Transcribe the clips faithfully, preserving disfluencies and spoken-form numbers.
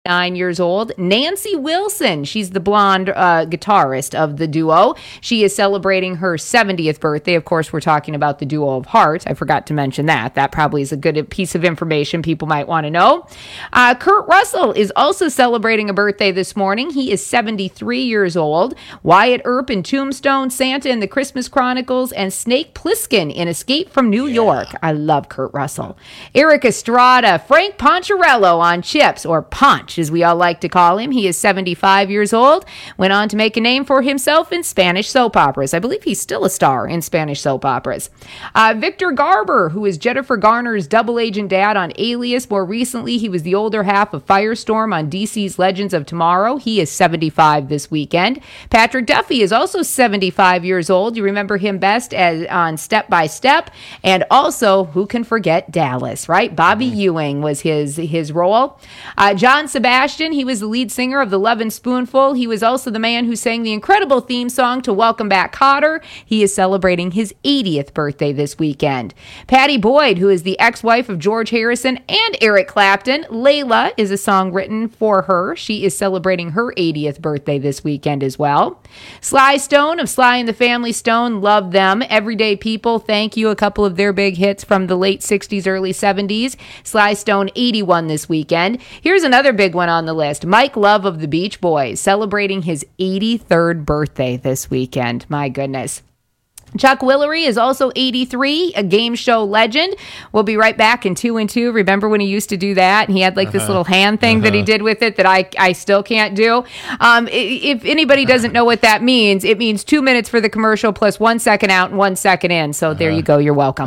Nine years old. Nancy Wilson, she's the blonde uh, guitarist of the duo. She is celebrating her seventieth birthday. Of course, we're talking about the duo of Heart. I forgot to mention that. That probably is a good piece of information people might want to know. Uh, Kurt Russell is also celebrating a birthday this morning. He is seventy-three years old. Wyatt Earp in Tombstone, Santa in the Christmas Chronicles, and Snake Plissken in Escape from New yeah. York. I love Kurt Russell. Eric Estrada, Frank Poncherello on Chips, or Ponch, as we all like to call him. He is seventy-five years old, went on to make a name for himself in Spanish soap operas. I believe he's still a star in Spanish soap operas. Uh, Victor Garber, who is Jennifer Garner's double agent dad on Alias. More recently, he was the older half of Firestorm on D C's Legends of Tomorrow. He is seventy-five this weekend. Patrick Duffy is also seventy-five years old. You remember him best as on Step by Step, and also, who can forget Dallas, right? Bobby mm-hmm. Ewing was his, his role. Uh, John Sebastian, he was the lead singer of The Lovin' Spoonful. He was also the man who sang the incredible theme song to Welcome Back, Kotter. He is celebrating his eightieth birthday this weekend. Patty Boyd, who is the ex-wife of George Harrison and Eric Clapton. Layla is a song written for her. She is celebrating her eightieth birthday this weekend as well. Sly Stone of Sly and the Family Stone, love them. Everyday People, thank you. A couple of their big hits from the late sixties, early seventies. Sly Stone, eighty-one this weekend. Here's another big one on the list. Mike Love of the Beach Boys, celebrating his eighty-third birthday this weekend. My goodness. Chuck Willery is also eighty-three, a game show legend. We'll be right back in two and two. Remember when he used to do that? And he had like uh-huh. this little hand thing uh-huh. that he did with it that I, I still can't do. Um, if anybody doesn't know what that means, it means two minutes for the commercial plus one second out and one second in. So uh-huh. there you go. You're welcome.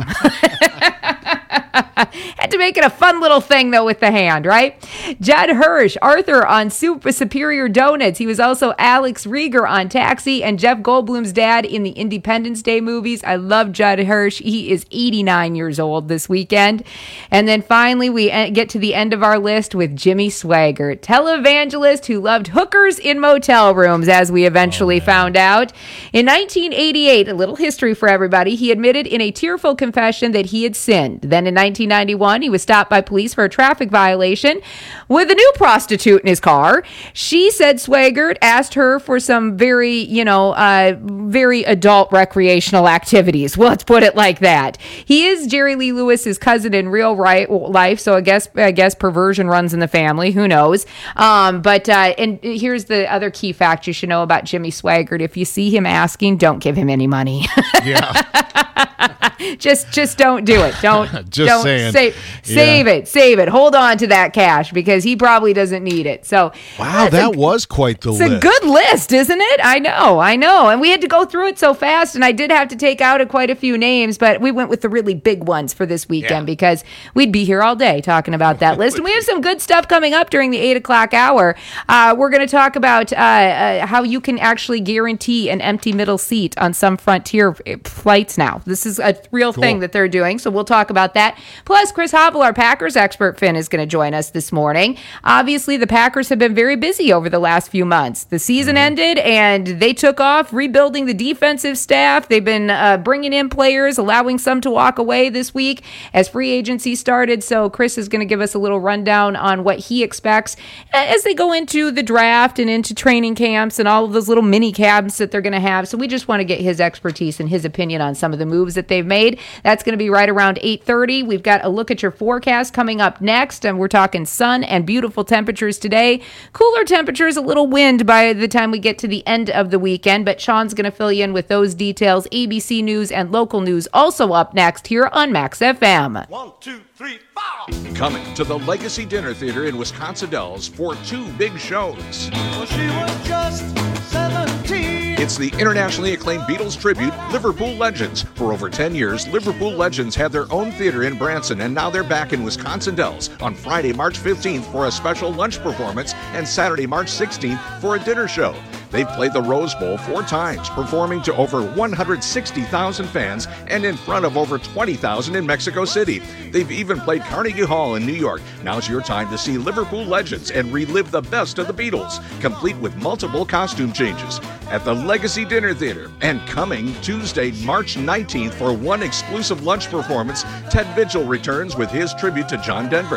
Had to make it a fun little thing, though, with the hand, right? Judd Hirsch, Arthur on Super Superior Donuts. He was also Alex Rieger on Taxi and Jeff Goldblum's dad in the Independence Day movies. I love Judd Hirsch. He is eighty-nine years old this weekend. And then finally, we get to the end of our list with Jimmy Swaggart, televangelist who loved hookers in motel rooms, as we eventually oh, found out. In nineteen eighty-eight, a little history for everybody, he admitted in a tearful confession that he had sinned. Then in nineteen ninety-one, he was stopped by police for a traffic violation with a new prostitute in his car. She said Swaggart asked her for some very, you know, uh, very adult recreational activities. Well, let's put it like that. He is Jerry Lee Lewis's cousin in real right, life, so I guess I guess perversion runs in the family. Who knows? Um, but uh, and here's the other key fact you should know about Jimmy Swaggart. If you see him asking, don't give him any money. Yeah. just just don't do it. Don't just don't saying. Save, save yeah. it. Save it. Hold on to that cash because he probably doesn't need it. So wow, that a, was quite the it's list. It's a good list, isn't it? I know, I know. And we had to go through it so fast, and I did have to take out a, quite a few names, but we went with the really big ones for this weekend yeah. because we'd be here all day talking about that list. And we have some good stuff coming up during the eight o'clock hour. Uh, we're going to talk about uh, uh, how you can actually guarantee an empty middle seat on some Frontier flights now. This is a real cool. thing that they're doing, so we'll talk about that. Plus, Chris Hobble, our Packers expert, Finn, is going to join us this morning. Obviously, the Packers have been very busy over the last few months. The season mm-hmm. ended, and they took off rebuilding the defensive staff. They've been uh, bringing in players, allowing some to walk away this week as free agency started. So Chris is going to give us a little rundown on what he expects as they go into the draft and into training camps and all of those little mini camps that they're going to have. So we just want to get his expertise and his opinion on some of the moves that they've made. That's going to be right around eight thirty. We've got a look at your forecast coming up next, and we're talking sun and beautiful temperatures today. Cooler temperatures, a little wind by the time we get to the end of the weekend, but Sean's going to fill you in with those details. A B C News and local news also up next here on Max F M. One, two, three, four. Coming to the Legacy Dinner Theater in Wisconsin Dells for two big shows. Well, she was just seventeen. It's the internationally acclaimed Beatles tribute, Liverpool Legends. For over ten years, Liverpool Legends had their own theater in Branson, and now they're back in Wisconsin Dells on Friday, March fifteenth for a special lunch performance and Saturday, March sixteenth for a dinner show. They've played the Rose Bowl four times, performing to over one hundred sixty thousand fans and in front of over twenty thousand in Mexico City. They've even played Carnegie Hall in New York. Now's your time to see Liverpool Legends and relive the best of the Beatles, complete with multiple costume changes at the Legacy Dinner Theater. And coming Tuesday, March nineteenth for one exclusive lunch performance, Ted Vigil returns with his tribute to John Denver.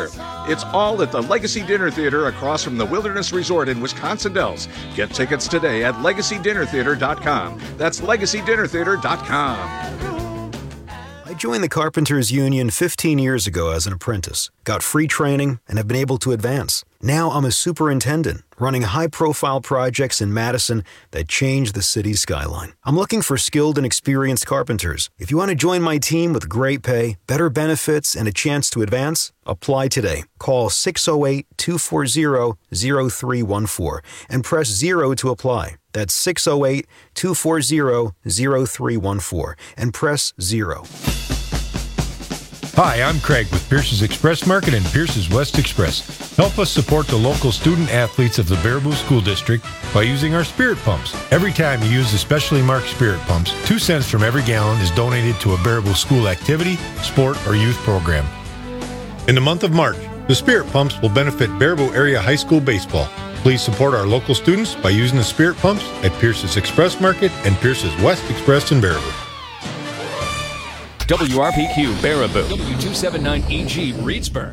It's all at the Legacy Dinner Theater across from the Wilderness Resort in Wisconsin Dells. Get tickets today at legacy dinner theater dot com. That's legacy dinner theater dot com. I joined the Carpenters Union fifteen years ago as an apprentice, got free training, and have been able to advance. Now I'm a superintendent, running high-profile projects in Madison that change the city's skyline. I'm looking for skilled and experienced carpenters. If you want to join my team with great pay, better benefits, and a chance to advance, apply today. Call six oh eight, two four zero, zero three one four and press zero to apply. That's six oh eight, two four zero, zero three one four and press zero. Hi, I'm Craig with Pierce's Express Market and Pierce's West Express. Help us support the local student athletes of the Baraboo School District by using our spirit pumps. Every time you use the specially marked spirit pumps, two cents from every gallon is donated to a Baraboo school activity, sport, or youth program. In the month of March, the spirit pumps will benefit Baraboo Area High School baseball. Please support our local students by using the spirit pumps at Pierce's Express Market and Pierce's West Express in Baraboo. W R P Q Baraboo. W two seventy-nine E G Reedsburg.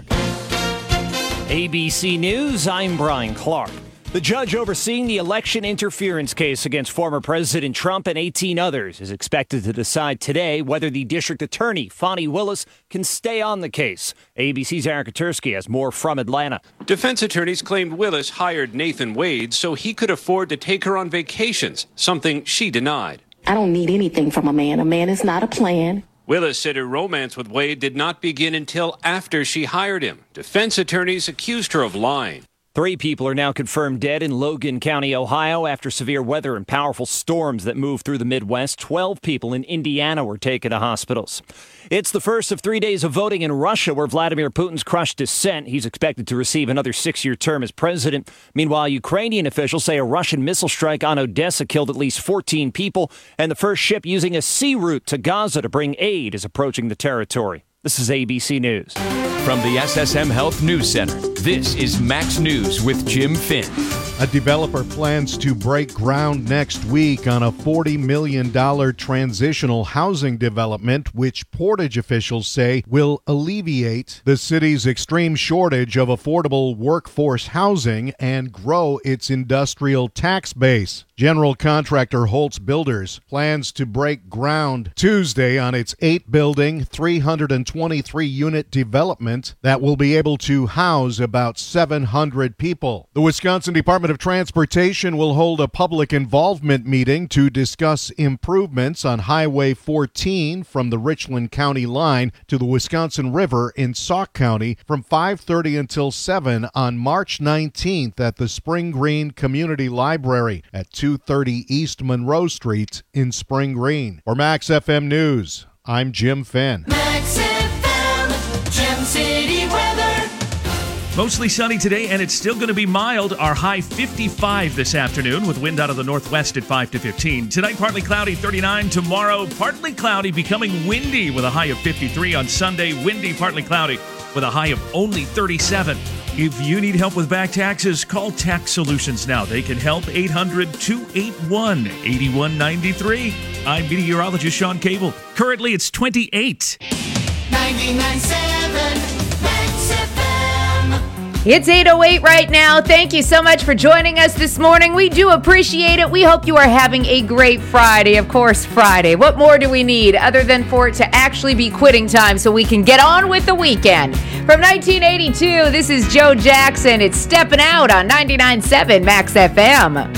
A B C News, I'm Brian Clark. The judge overseeing the election interference case against former President Trump and eighteen others is expected to decide today whether the district attorney, Fani Willis, can stay on the case. A B C's Aaron Katersky has more from Atlanta. Defense attorneys claimed Willis hired Nathan Wade so he could afford to take her on vacations, something she denied. I don't need anything from a man. A man is not a plan. Willis said her romance with Wade did not begin until after she hired him. Defense attorneys accused her of lying. Three people are now confirmed dead in Logan County, Ohio, after severe weather and powerful storms that moved through the Midwest. Twelve people in Indiana were taken to hospitals. It's the first of three days of voting in Russia where Vladimir Putin's crushed dissent. He's expected to receive another six-year term as president. Meanwhile, Ukrainian officials say a Russian missile strike on Odessa killed at least fourteen people, and the first ship using a sea route to Gaza to bring aid is approaching the territory. This is A B C News. From the S S M Health News Center, this is Max News with Jim Finn. A developer plans to break ground next week on a forty million dollars transitional housing development, which Portage officials say will alleviate the city's extreme shortage of affordable workforce housing and grow its industrial tax base. General contractor Holtz Builders plans to break ground Tuesday on its eight-building, three hundred twenty-three unit development that will be able to house about seven hundred people. The Wisconsin Department of Transportation will hold a public involvement meeting to discuss improvements on Highway fourteen from the Richland County line to the Wisconsin River in Sauk County from five thirty until seven on March nineteenth at the Spring Green Community Library at two thirty East Monroe Street in Spring Green. For Max F M News, I'm Jim Finn. Max F M, Gem City weather. Mostly sunny today, and it's still going to be mild. Our high fifty-five this afternoon with wind out of the northwest at five to fifteen. Tonight, partly cloudy, thirty-nine. Tomorrow, partly cloudy, becoming windy with a high of fifty-three. On Sunday, windy, partly cloudy with a high of only thirty-seven. If you need help with back taxes, call Tax Solutions now. They can help. Eight hundred, two eight one, eight one nine three. I'm meteorologist Sean Cable. Currently, it's twenty-eight. ninety-nine point seven Max F M. It's eight oh eight right now. Thank you so much for joining us this morning. We do appreciate it. We hope you are having a great Friday. Of course, Friday. What more do we need other than for it to actually be quitting time so we can get on with the weekend? From nineteen eighty-two, this is Joe Jackson. It's Stepping Out on ninety-nine point seven Max F M.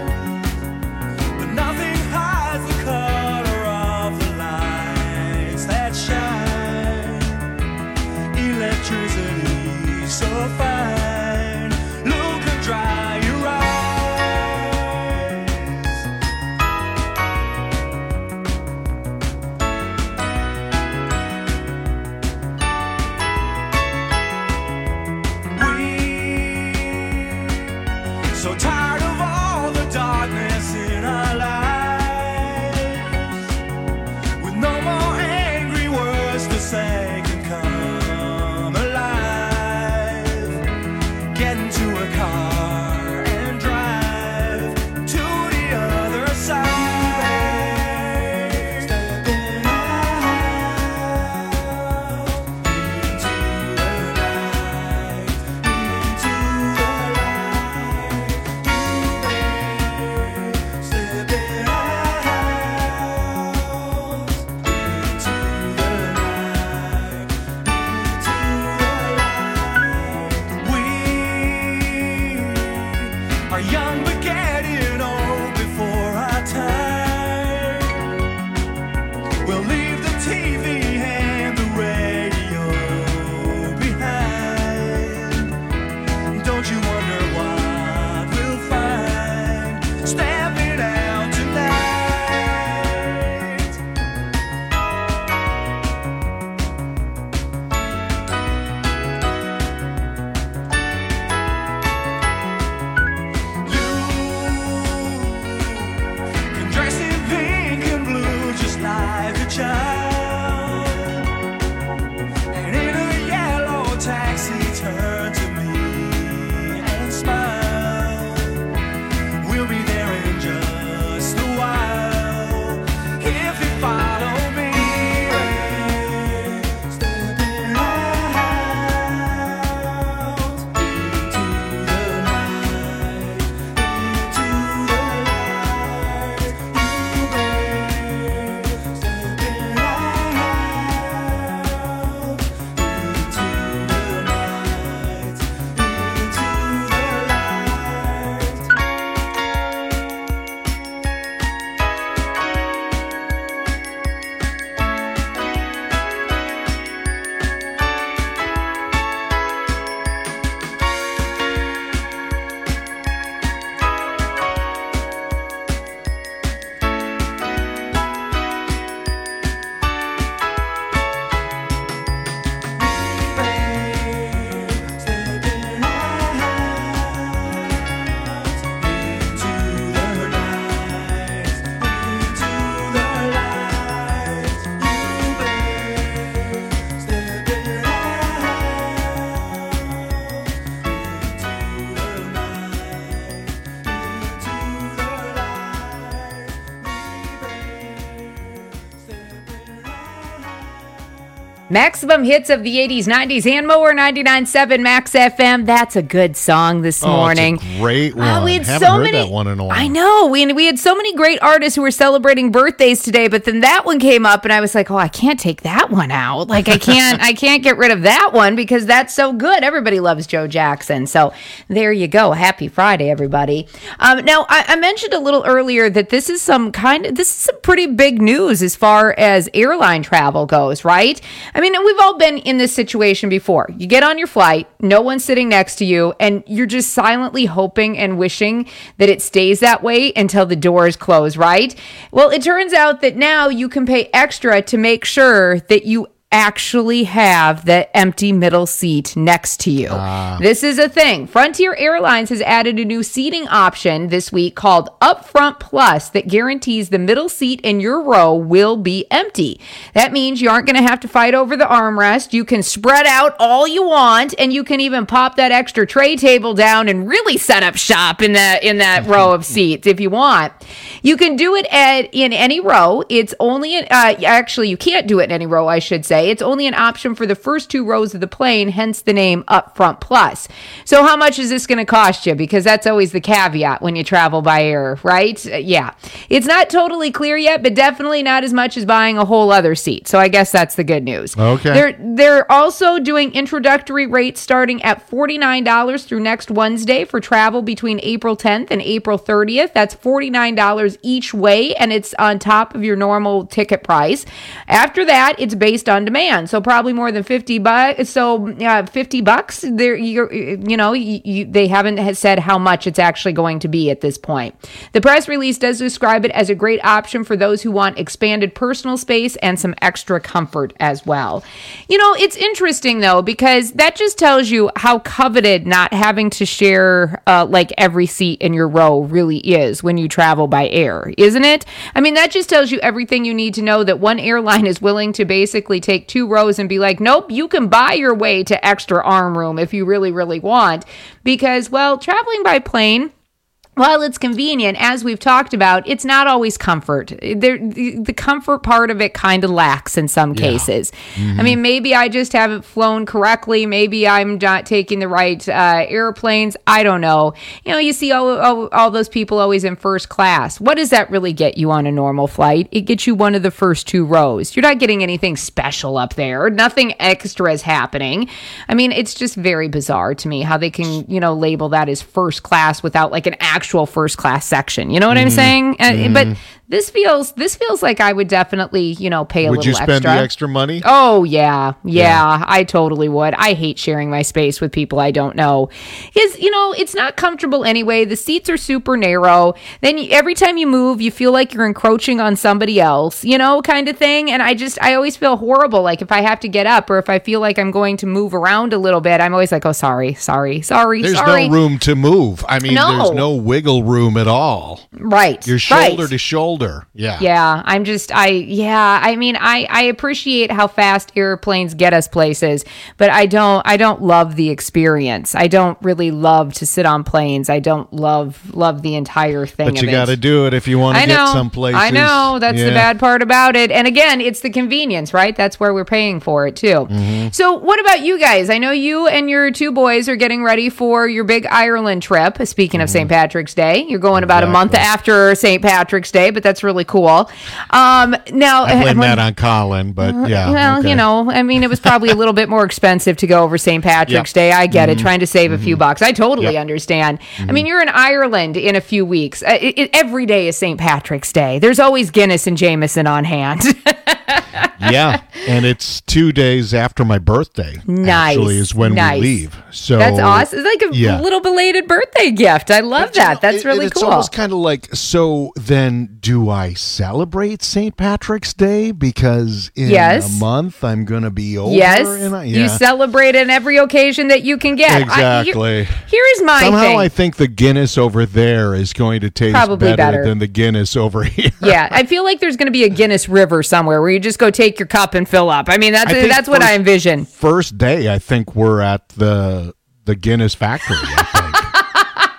But nothing hides the color of the lights. Maximum hits of the eighties, nineties, and more. ninety-nine point seven Max F M. That's a good song this oh, morning. It's a great one. Uh, we had Haven't so heard many, that one in a while. I know. We, we had so many great artists who were celebrating birthdays today, but then that one came up, and I was like, oh, I can't take that one out. Like, I can't I can't get rid of that one because that's so good. Everybody loves Joe Jackson. So there you go. Happy Friday, everybody. Um, now, I, I mentioned a little earlier that this is some kind of, this is some pretty big news as far as airline travel goes, right? I mean, we've all been in this situation before. You get on your flight, no one's sitting next to you, and you're just silently hoping and wishing that it stays that way until the doors close, right? Well, it turns out that now you can pay extra to make sure that you actually have the empty middle seat next to you. Uh. This is a thing. Frontier Airlines has added a new seating option this week called Upfront Plus that guarantees the middle seat in your row will be empty. That means you aren't going to have to fight over the armrest. You can spread out all you want, and you can even pop that extra tray table down and really set up shop in that in that row of seats if you want. You can do it at in any row. It's only uh, actually you can't do it in any row, I should say. It's only an option for the first two rows of the plane, hence the name Upfront Plus. So how much is this going to cost you? Because that's always the caveat when you travel by air, right? Uh, yeah. It's not totally clear yet, but definitely not as much as buying a whole other seat. So I guess that's the good news. Okay. They're, they're also doing introductory rates starting at forty-nine dollars through next Wednesday for travel between April tenth and April thirtieth. That's forty-nine dollars each way, and it's on top of your normal ticket price. After that, it's based on demand, so probably more than fifty bucks. So uh, fifty bucks. There, you you know, you, you, they haven't said how much it's actually going to be at this point. The press release does describe it as a great option for those who want expanded personal space and some extra comfort as well. You know, it's interesting though because that just tells you how coveted not having to share uh, like every seat in your row really is when you travel by air, isn't it? I mean, that just tells you everything you need to know that one airline is willing to basically take two rows and be like, nope, you can buy your way to extra arm room if you really, really want. Because, well, traveling by plane, while it's convenient, as we've talked about, it's not always comfort. There, the, the comfort part of it kind of lacks in some yeah. cases. Mm-hmm. I mean, maybe I just haven't flown correctly. Maybe I'm not taking the right uh, airplanes. I don't know. You know, you see all, all, all those people always in first class. What does that really get you on a normal flight? It gets you one of the first two rows. You're not getting anything special up there. Nothing extra is happening. I mean, it's just very bizarre to me how they can, you know, label that as first class without like an actual first class section. You know what mm-hmm. I'm saying? Mm-hmm. Uh, but this feels this feels like I would definitely, you know, pay a would little extra. Would you spend extra. the extra money? Oh, yeah, yeah. Yeah. I totally would. I hate sharing my space with people I don't know. Because, you know, it's not comfortable anyway. The seats are super narrow. Then you, every time you move, you feel like you're encroaching on somebody else, you know, kind of thing. And I just, I always feel horrible. Like if I have to get up or if I feel like I'm going to move around a little bit, I'm always like, oh, sorry, sorry, sorry, There's sorry. no room to move. I mean, No. there's no wiggle room at all. Right. You're shoulder right. to shoulder. Yeah. Yeah. I'm just, I, yeah, I mean, I, I appreciate how fast airplanes get us places, but I don't, I don't love the experience. I don't really love to sit on planes. I don't love, love the entire thing But of you it. got to do it if you want to I get know, some places. I know. That's yeah. the bad part about it. And again, it's the convenience, right? That's where we're paying for it too. Mm-hmm. So what about you guys? I know you and your two boys are getting ready for your big Ireland trip. Speaking of Saint Patrick's Day, you're going about Exactly. a month after Saint Patrick's Day, but that's really cool. Um, now, I blame when- that on Colin, but yeah. well, okay. you know, I mean, it was probably a little bit more expensive to go over Saint Patrick's Yep. Day. I get Mm-hmm. it, trying to save a few bucks. I totally Yep. understand. I mean, you're in Ireland in a few weeks. Uh, it, it, every day is Saint Patrick's Day. There's always Guinness and Jameson on hand. Yeah, and it's two days after my birthday. Nice, Actually, is when nice. we leave. So That's awesome. It's like a yeah. little belated birthday gift. I love But, you that. know, That's it- really it's cool. almost kind of like, so then do I celebrate Saint Patrick's Day because in Yes. a month I'm going to be over? Yes, and I, you yeah. celebrate in every occasion that you can get. I- Exactly. here- here's my Somehow thing. I think the Guinness over there is going to taste Probably better, better. than the Guinness over here. Yeah, I feel like there's going to be a Guinness River somewhere where you just go take your cup and fill up. I mean, that's I think that's what first- I envision. First day, I think we're at the the Guinness factory, I think.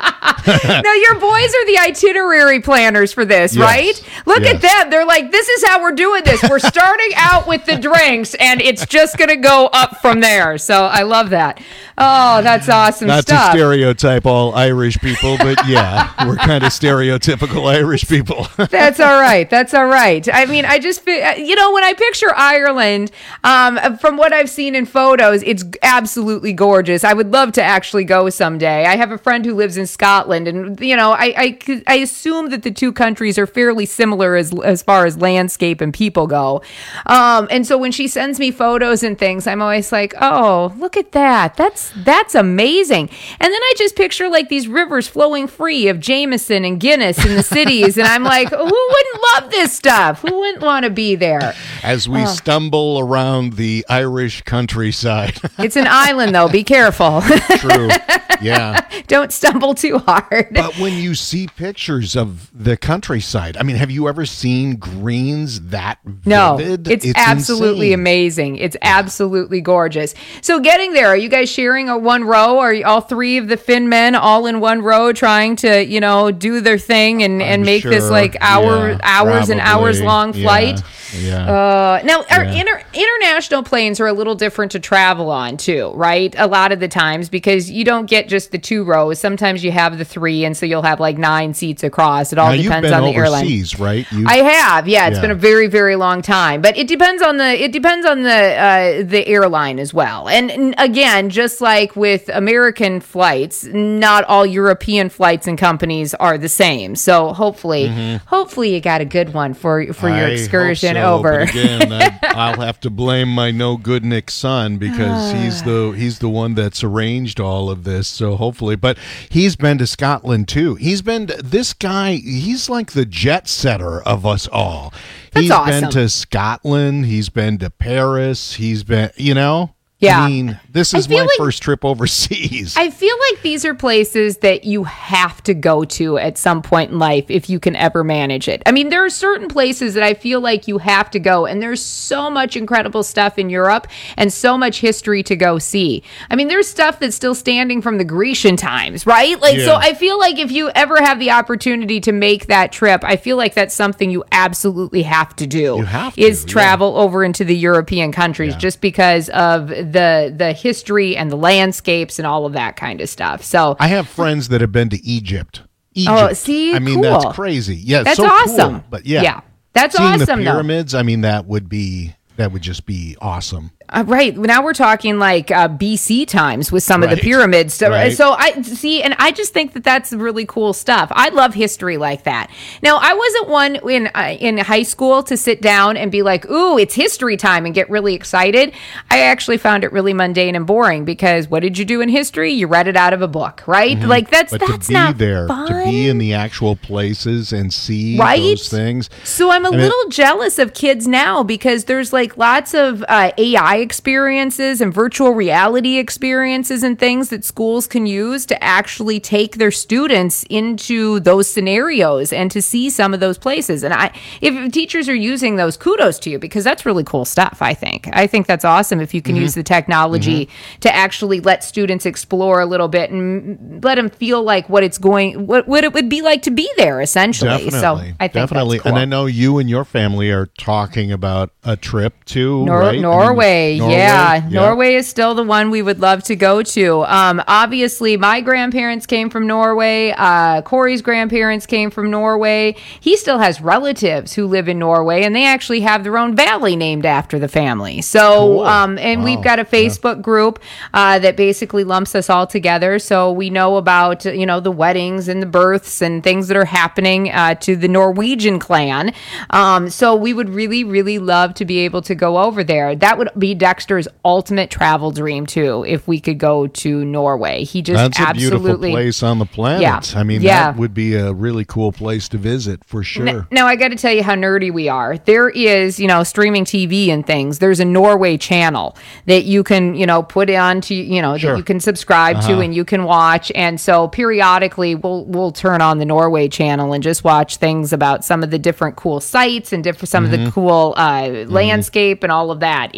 Now, your boys are the itinerary planners for this, Yes. right? Look Yes. at them. They're like, this is how we're doing this. We're starting out with the drinks, and it's just going to go up from there. So I love that. Oh, that's awesome Not stuff. to stereotype all Irish people, but yeah, we're kind of stereotypical Irish people. That's all right. That's all right. I mean, I just, fi- you know, when I picture Ireland, um, from what I've seen in photos, it's absolutely gorgeous. I would love to actually go someday. I have a friend who lives in Scotland, and you know, I I, could- I assume that the two countries are fairly similar as as far as landscape and people go. Um, and so when she sends me photos and things, I'm always like, oh, look at that. That's that's amazing. And then I just picture like these rivers flowing free of Jameson and Guinness in the cities, and I'm like, who wouldn't love this stuff? Who wouldn't want to be there? As we Oh. stumble around the Irish countryside. It's an island, though. Be careful. True. Yeah. Don't stumble too hard. But when you see pictures of the countryside, I mean, have you ever seen greens that No, vivid? it's, absolutely insane. amazing. It's absolutely gorgeous. So getting there, are you guys sharing a one row? Are you, all three of the Finn men all in one row trying to, you know, do their thing and, and I'm make this sure. like hour, Yeah, hours and hours probably. long Yeah, flight? Yeah. Uh, now, our Yeah. inter- international planes are a little different to travel on too, right? A lot of the times because you don't get just the two rows. Sometimes you have the three, and so you'll have like nine seats across. It all now, you've depends been on the airline. overseas, right? You, I have, yeah. It's Yeah. been a very, very long time, but it depends on the it depends on the uh, the airline as well. And, and again, just like with American flights, not all European flights and companies are the same. So hopefully, hopefully you got a good one for for your I excursion hope so, over. But again, I, I'll have to blame my no good Nick son because he's the he's the one that's arranged all of this. So hopefully, but he's been to Scotland too. He's been to, this guy. He's like the jet setter of us all. That's He's awesome. been to Scotland. He's been to Paris. He's been, you know. Yeah. I mean, this I is feel my like- first trip overseas. I feel like these are places that you have to go to at some point in life if you can ever manage it. I mean, there are certain places that I feel like you have to go, and there's so much incredible stuff in Europe and so much history to go see. I mean, there's stuff that's still standing from the Grecian times, right? Like, so Yeah. I feel like if you ever have the opportunity to make that trip, I feel like that's something you absolutely have to do. You have to, is yeah. travel over into the European countries just because of the the history and the landscapes and all of that kind of stuff. So I have friends that have been to Egypt. Egypt. Oh, see, I mean, cool. that's crazy. Yeah, That's so awesome. Cool. But yeah, Yeah, that's Seeing awesome, the though. pyramids, I mean, that would be that would just be awesome. Uh, right. Now we're talking like uh, B C times with some of the Right. pyramids. So, Right. so I see, and I just think that that's really cool stuff. I love history like that. Now, I wasn't one in uh, in high school to sit down and be like, "Ooh, it's history time," and get really excited. I actually found it really mundane and boring because what did you do in history? You read it out of a book, right? Like that's Mm-hmm. But that's to be not there, fun. to be in the actual places and see Right? those things. So I'm a I mean- little jealous of kids now because there's like lots of uh, A I experiences and virtual reality experiences and things that schools can use to actually take their students into those scenarios and to see some of those places. And I, if teachers are using those, kudos to you because that's really cool stuff. I think. I think that's awesome if you can Mm-hmm. use the technology to actually let students explore a little bit and let them feel like what it's going, what what it would be like to be there. Essentially. Definitely, So I think definitely, that's cool. and I know you and your family are talking about a trip too, Nor- right? I mean, Norway, Norway, yeah. Norway is still the one we would love to go to. Um, obviously, my grandparents came from Norway. Uh, Corey's grandparents came from Norway. He still has relatives who live in Norway, and they actually have their own valley named after the family. So, Cool. um, and we've Wow. got a Facebook group uh, that basically lumps us all together. So we know about, you know, the weddings and the births and things that are happening uh, to the Norwegian clan. Um, so we would really, really love to be able to go over there. That would be Dexter's ultimate travel dream too, if we could go to Norway. He just That's a beautiful absolutely. place on the planet. Yeah. I mean, Yeah. that would be a really cool place to visit for sure. N- Now, I got to tell you how nerdy we are. There is, you know, streaming T V and things. There's a Norway channel that you can, you know, put on to, you know, Sure. that you can subscribe to and you can watch. And so periodically we'll we'll turn on the Norway channel and just watch things about some of the different cool sites and different some of the cool uh, landscape and all of that in Norway.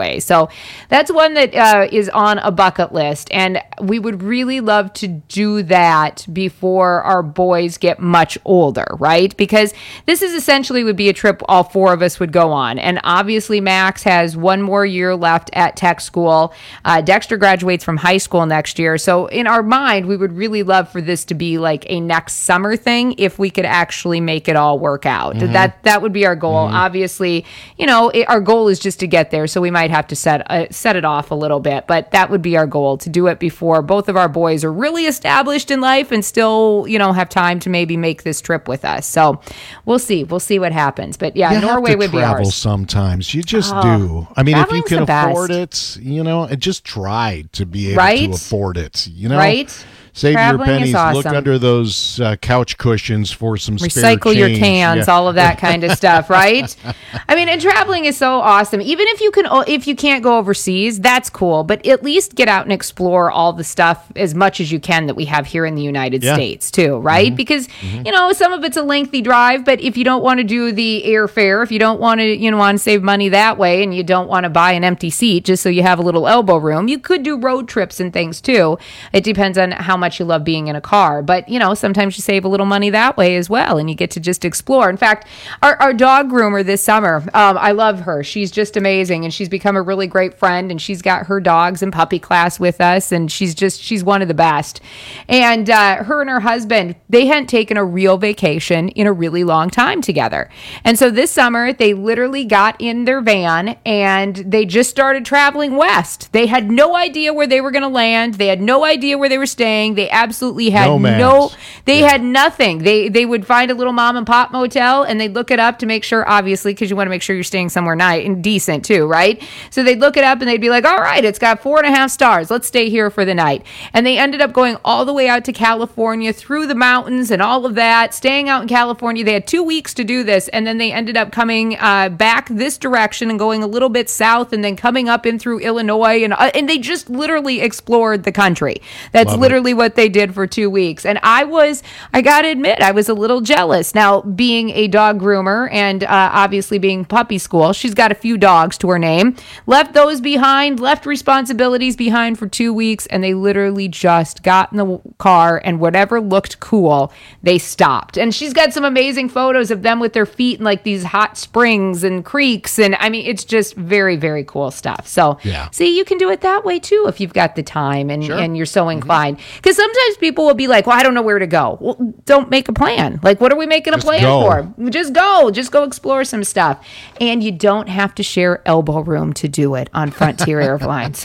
way. So that's one that uh, is on a bucket list. And we would really love to do that before our boys get much older, right? Because this is essentially would be a trip all four of us would go on. And obviously Max has one more year left at tech school. Uh, Dexter graduates from high school next year. So in our mind, we would really love for this to be like a next summer thing if we could actually make it all work out. Mm-hmm. That that would be our goal. Mm-hmm. Obviously, you know, it, our goal is just to get there. So we might have to set uh, set it off a little bit. But that would be our goal, to do it before both of our boys are really established in life and still, you know, have time to maybe make this trip with us. So we'll see. We'll see what happens. But yeah, you Norway have to would be ours. Travel sometimes. You just oh, do. I mean, if you can afford best. it, you know, just try to be able right? to afford it. You know, right? Save Traveling your pennies. awesome. Look under those uh, couch cushions for some spare Recycle your change. cans, Yeah. all of that kind of stuff, right? I mean, and traveling is so awesome. Even if you can, if you can't go overseas, that's cool. But at least get out and explore all the stuff as much as you can that we have here in the United Yeah. States, too, right? Mm-hmm. Because Mm-hmm. you know, some of it's a lengthy drive. But if you don't want to do the airfare, if you don't want to, you know, want to save money that way, and you don't want to buy an empty seat just so you have a little elbow room, you could do road trips and things too. It depends on how much you love being in a car, but you know, sometimes you save a little money that way as well, and you get to just explore. In fact, our, our dog groomer this summer, um, I love her. She's just amazing, and she's become a really great friend, and she's got her dogs in puppy class with us, and she's just, she's one of the best. And uh, her and her husband, they hadn't taken a real vacation in a really long time together. And so this summer, they literally got in their van, and they just started traveling west. They had no idea where they were going to land. They had no idea where they were staying. They absolutely had Nomads. no, they had nothing. They they would find a little mom and pop motel, and they'd look it up to make sure, obviously, because you want to make sure you're staying somewhere nice and decent too, right? So they'd look it up and they'd be like, all right, it's got four and a half stars. Let's stay here for the night. And they ended up going all the way out to California, through the mountains and all of that, staying out in California. They had two weeks to do this, and then they ended up coming uh, back this direction and going a little bit south, and then coming up in through Illinois, and uh, and they just literally explored the country. That's Love it. literally what they did for two weeks. And I was, I got to admit, I was a little jealous. Now, being a dog groomer and uh, obviously being puppy school, she's got a few dogs to her name, left those behind, left responsibilities behind for two weeks, and they literally just got in the car, and whatever looked cool, they stopped. And she's got some amazing photos of them with their feet in like these hot springs and creeks. And I mean, it's just very, very cool stuff. So Yeah. see, you can do it that way too if you've got the time and, Sure. and you're so inclined. Because sometimes people will be like, well, I don't know where to go. Well, don't make a plan. Like, what are we making a Just plan go. for? Just go. Just go explore some stuff. And you don't have to share elbow room to do it on Frontier Airlines.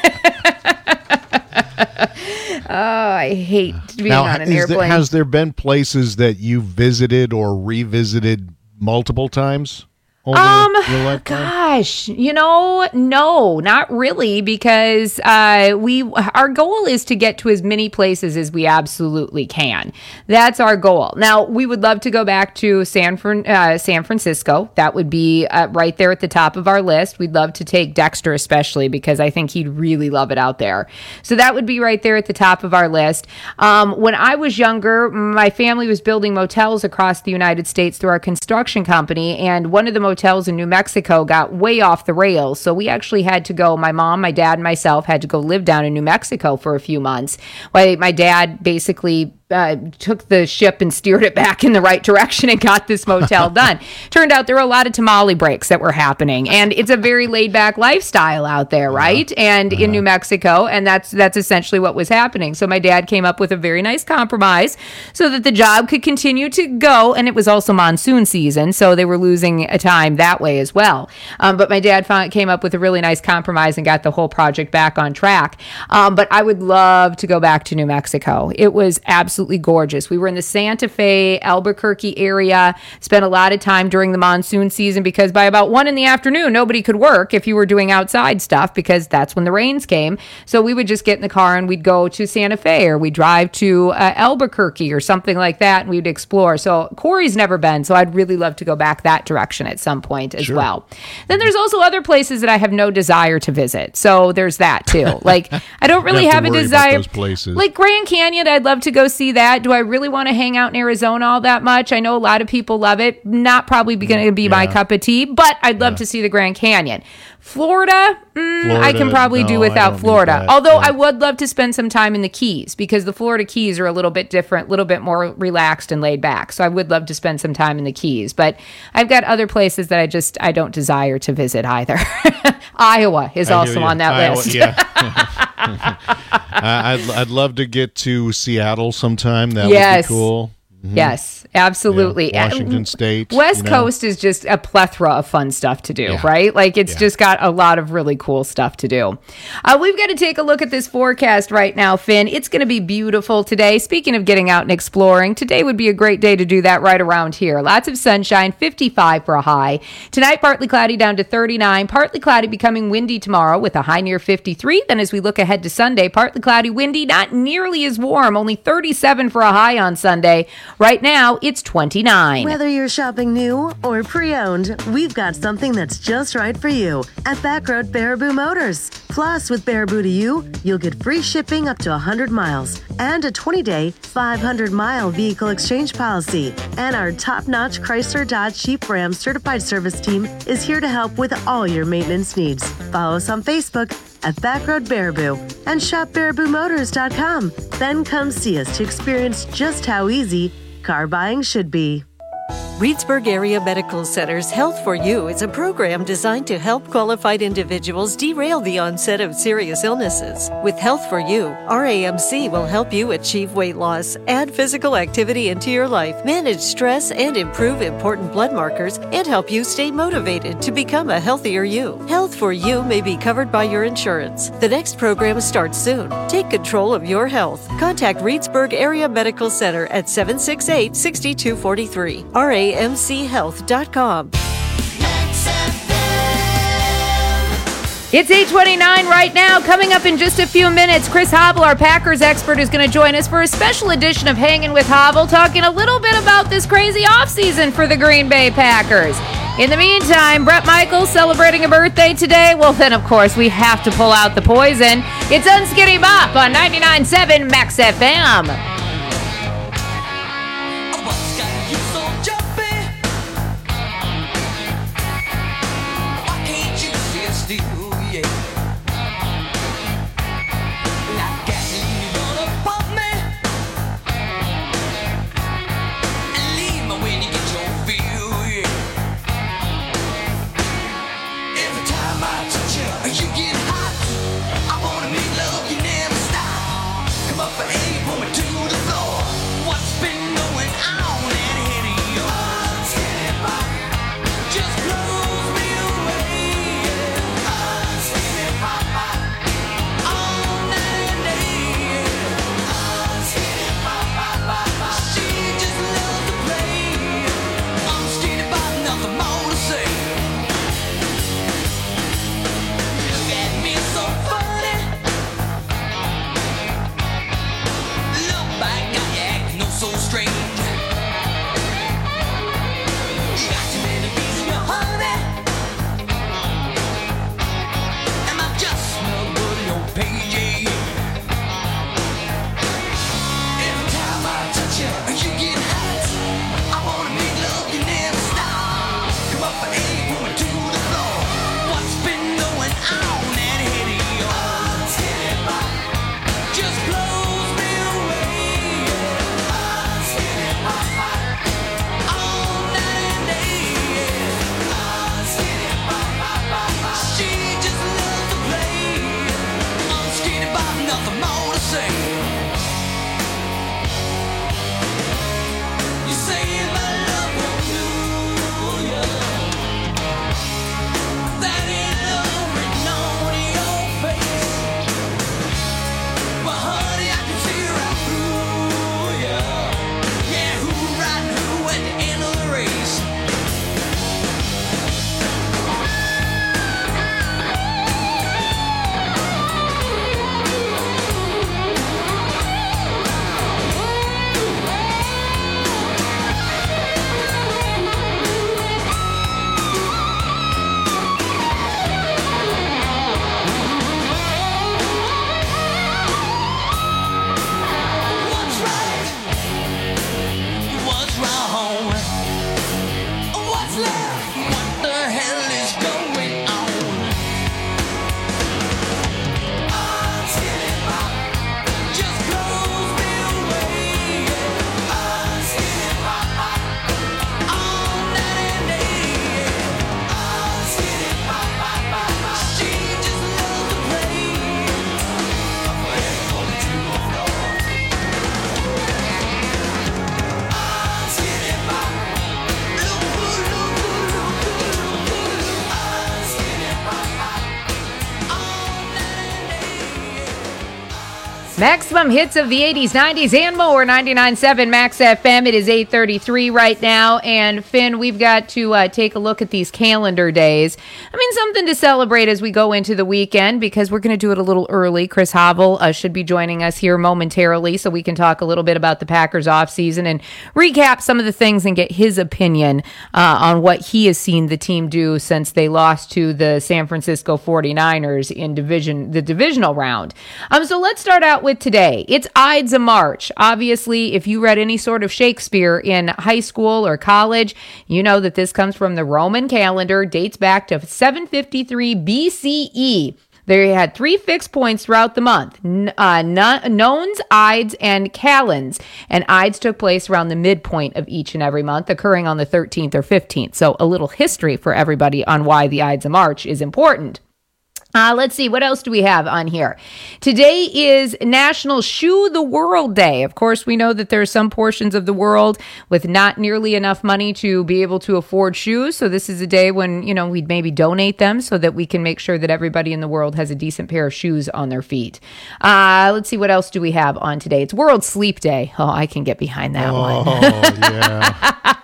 Oh, I hate being Now, on an is there- airplane. has there been places that you visited or revisited multiple times over Um, your lifetime? Gosh, you know, no, not really, because uh, we our goal is to get to as many places as we absolutely can. That's our goal. Now, we would love to go back to San Fran, uh, San Francisco. That would be uh, right there at the top of our list. We'd love to take Dexter, especially because I think he'd really love it out there. So that would be right there at the top of our list. Um, when I was younger, my family was building motels across the United States through our construction company, and one of the motels in New Mexico got way off the rails. So we actually had to go, my mom, my dad, and myself had to go live down in New Mexico for a few months. My, my dad basically uh, took the ship and steered it back in the right direction and got this motel done. Turned out there were a lot of tamale breaks that were happening, and it's a very laid back lifestyle out there, right? And in New Mexico, and that's that's essentially what was happening. So my dad came up with a very nice compromise so that the job could continue to go, and it was also monsoon season, so they were losing a time that way as well. Um, but my dad found, came up with a really nice compromise and got the whole project back on track. Um, but I would love to go back to New Mexico. It was absolutely gorgeous. We were in the Santa Fe, Albuquerque area, spent a lot of time during the monsoon season because by about one in the afternoon, nobody could work if you were doing outside stuff because that's when the rains came. So we would just get in the car and we'd go to Santa Fe or we'd drive to uh, Albuquerque or something like that and we'd explore. So Corey's never been, so I'd really love to go back that direction at some point as Sure. well. Then there's also other places that I have no desire to visit. So there's that too. Like I don't really You have, have to a worry about desire. those places. Like Grand Canyon, I'd love to go see see that. Do I really want to hang out in Arizona all that much? I know a lot of people love it. Not probably going to be yeah. my cup of tea, but I'd love yeah. to see the Grand Canyon. Florida, mm, Florida I can probably no, do without Florida. Although yeah. I would love to spend some time in the Keys because the Florida Keys are a little bit different, a little bit more relaxed and laid back. So I would love to spend some time in the Keys. But I've got other places that I just, I don't desire to visit either. Iowa is I also on that Iowa, list. Yeah. I'd, I'd love to get to Seattle sometime. That yes. would be cool. Mm-hmm. Yes, absolutely. Yeah, Washington State. West you know? Coast is just a plethora of fun stuff to do, yeah. right? Like it's yeah. just got a lot of really cool stuff to do. Uh, we've got to take a look at this forecast right now, Finn. It's going to be beautiful today. Speaking of getting out and exploring, today would be a great day to do that right around here. Lots of sunshine, fifty-five for a high. Tonight, partly cloudy down to thirty-nine. Partly cloudy becoming windy tomorrow with a high near fifty-three. Then as we look ahead to Sunday, partly cloudy, windy, not nearly as warm, only thirty-seven for a high on Sunday. Right now, it's twenty-nine. Whether you're shopping new or pre-owned, we've got something that's just right for you at Backroad Baraboo Motors. Plus, with Baraboo to You, you'll get free shipping up to one hundred miles and a twenty-day, five hundred mile vehicle exchange policy. And our top-notch Chrysler Dodge Jeep Ram certified service team is here to help with all your maintenance needs. Follow us on Facebook at Backroad Baraboo and shop baraboo motors dot com. Then come see us to experience just how easy car buying should be. Reedsburg Area Medical Center's Health for You is a program designed to help qualified individuals derail the onset of serious illnesses. With Health for You, R A M C will help you achieve weight loss, add physical activity into your life, manage stress, and improve important blood markers, and help you stay motivated to become a healthier you. Health for You may be covered by your insurance. The next program starts soon. Take control of your health. Contact Reedsburg Area Medical Center at seven six eight, six two four three. R A M C health dot com. It's eight twenty-nine right now. Coming up in just a few minutes, Chris Hobble, our Packers expert, is going to join us for a special edition of Hanging with Hobble, talking a little bit about this crazy offseason for the Green Bay Packers. In the meantime, Bret Michaels celebrating a birthday today. Well, then, of course, we have to pull out the poison. It's Unskinny Bop on ninety-nine point seven Max F M. You get hot, I wanna make love, you never stop. Come up for eight, pull me to the Maximum hits of the eighties, nineties, and more. ninety-nine point seven Max F M. It is eight thirty-three right now. And Finn, we've got to uh, take a look at these calendar days. I mean, something to celebrate as we go into the weekend because we're going to do it a little early. Chris Havel uh, should be joining us here momentarily so we can talk a little bit about the Packers offseason and recap some of the things and get his opinion uh, on what he has seen the team do since they lost to the San Francisco forty-niners in division the divisional round. Um, so let's start out with today. It's Ides of March. Obviously, if you read any sort of Shakespeare in high school or college, you know that this comes from the Roman calendar, dates back to seven fifty-three B C E. They had three fixed points throughout the month, uh, nones, Ides, and calends. And Ides took place around the midpoint of each and every month, occurring on the thirteenth or fifteenth. So a little history for everybody on why the Ides of March is important. Uh, let's see, what else do we have on here? Today is National Shoe the World Day. Of course, we know that there are some portions of the world with not nearly enough money to be able to afford shoes. So this is a day when, you know, we'd maybe donate them so that we can make sure that everybody in the world has a decent pair of shoes on their feet. Uh, let's see, what else do we have on today? It's World Sleep Day. Oh, I can get behind that oh, one. Oh, yeah.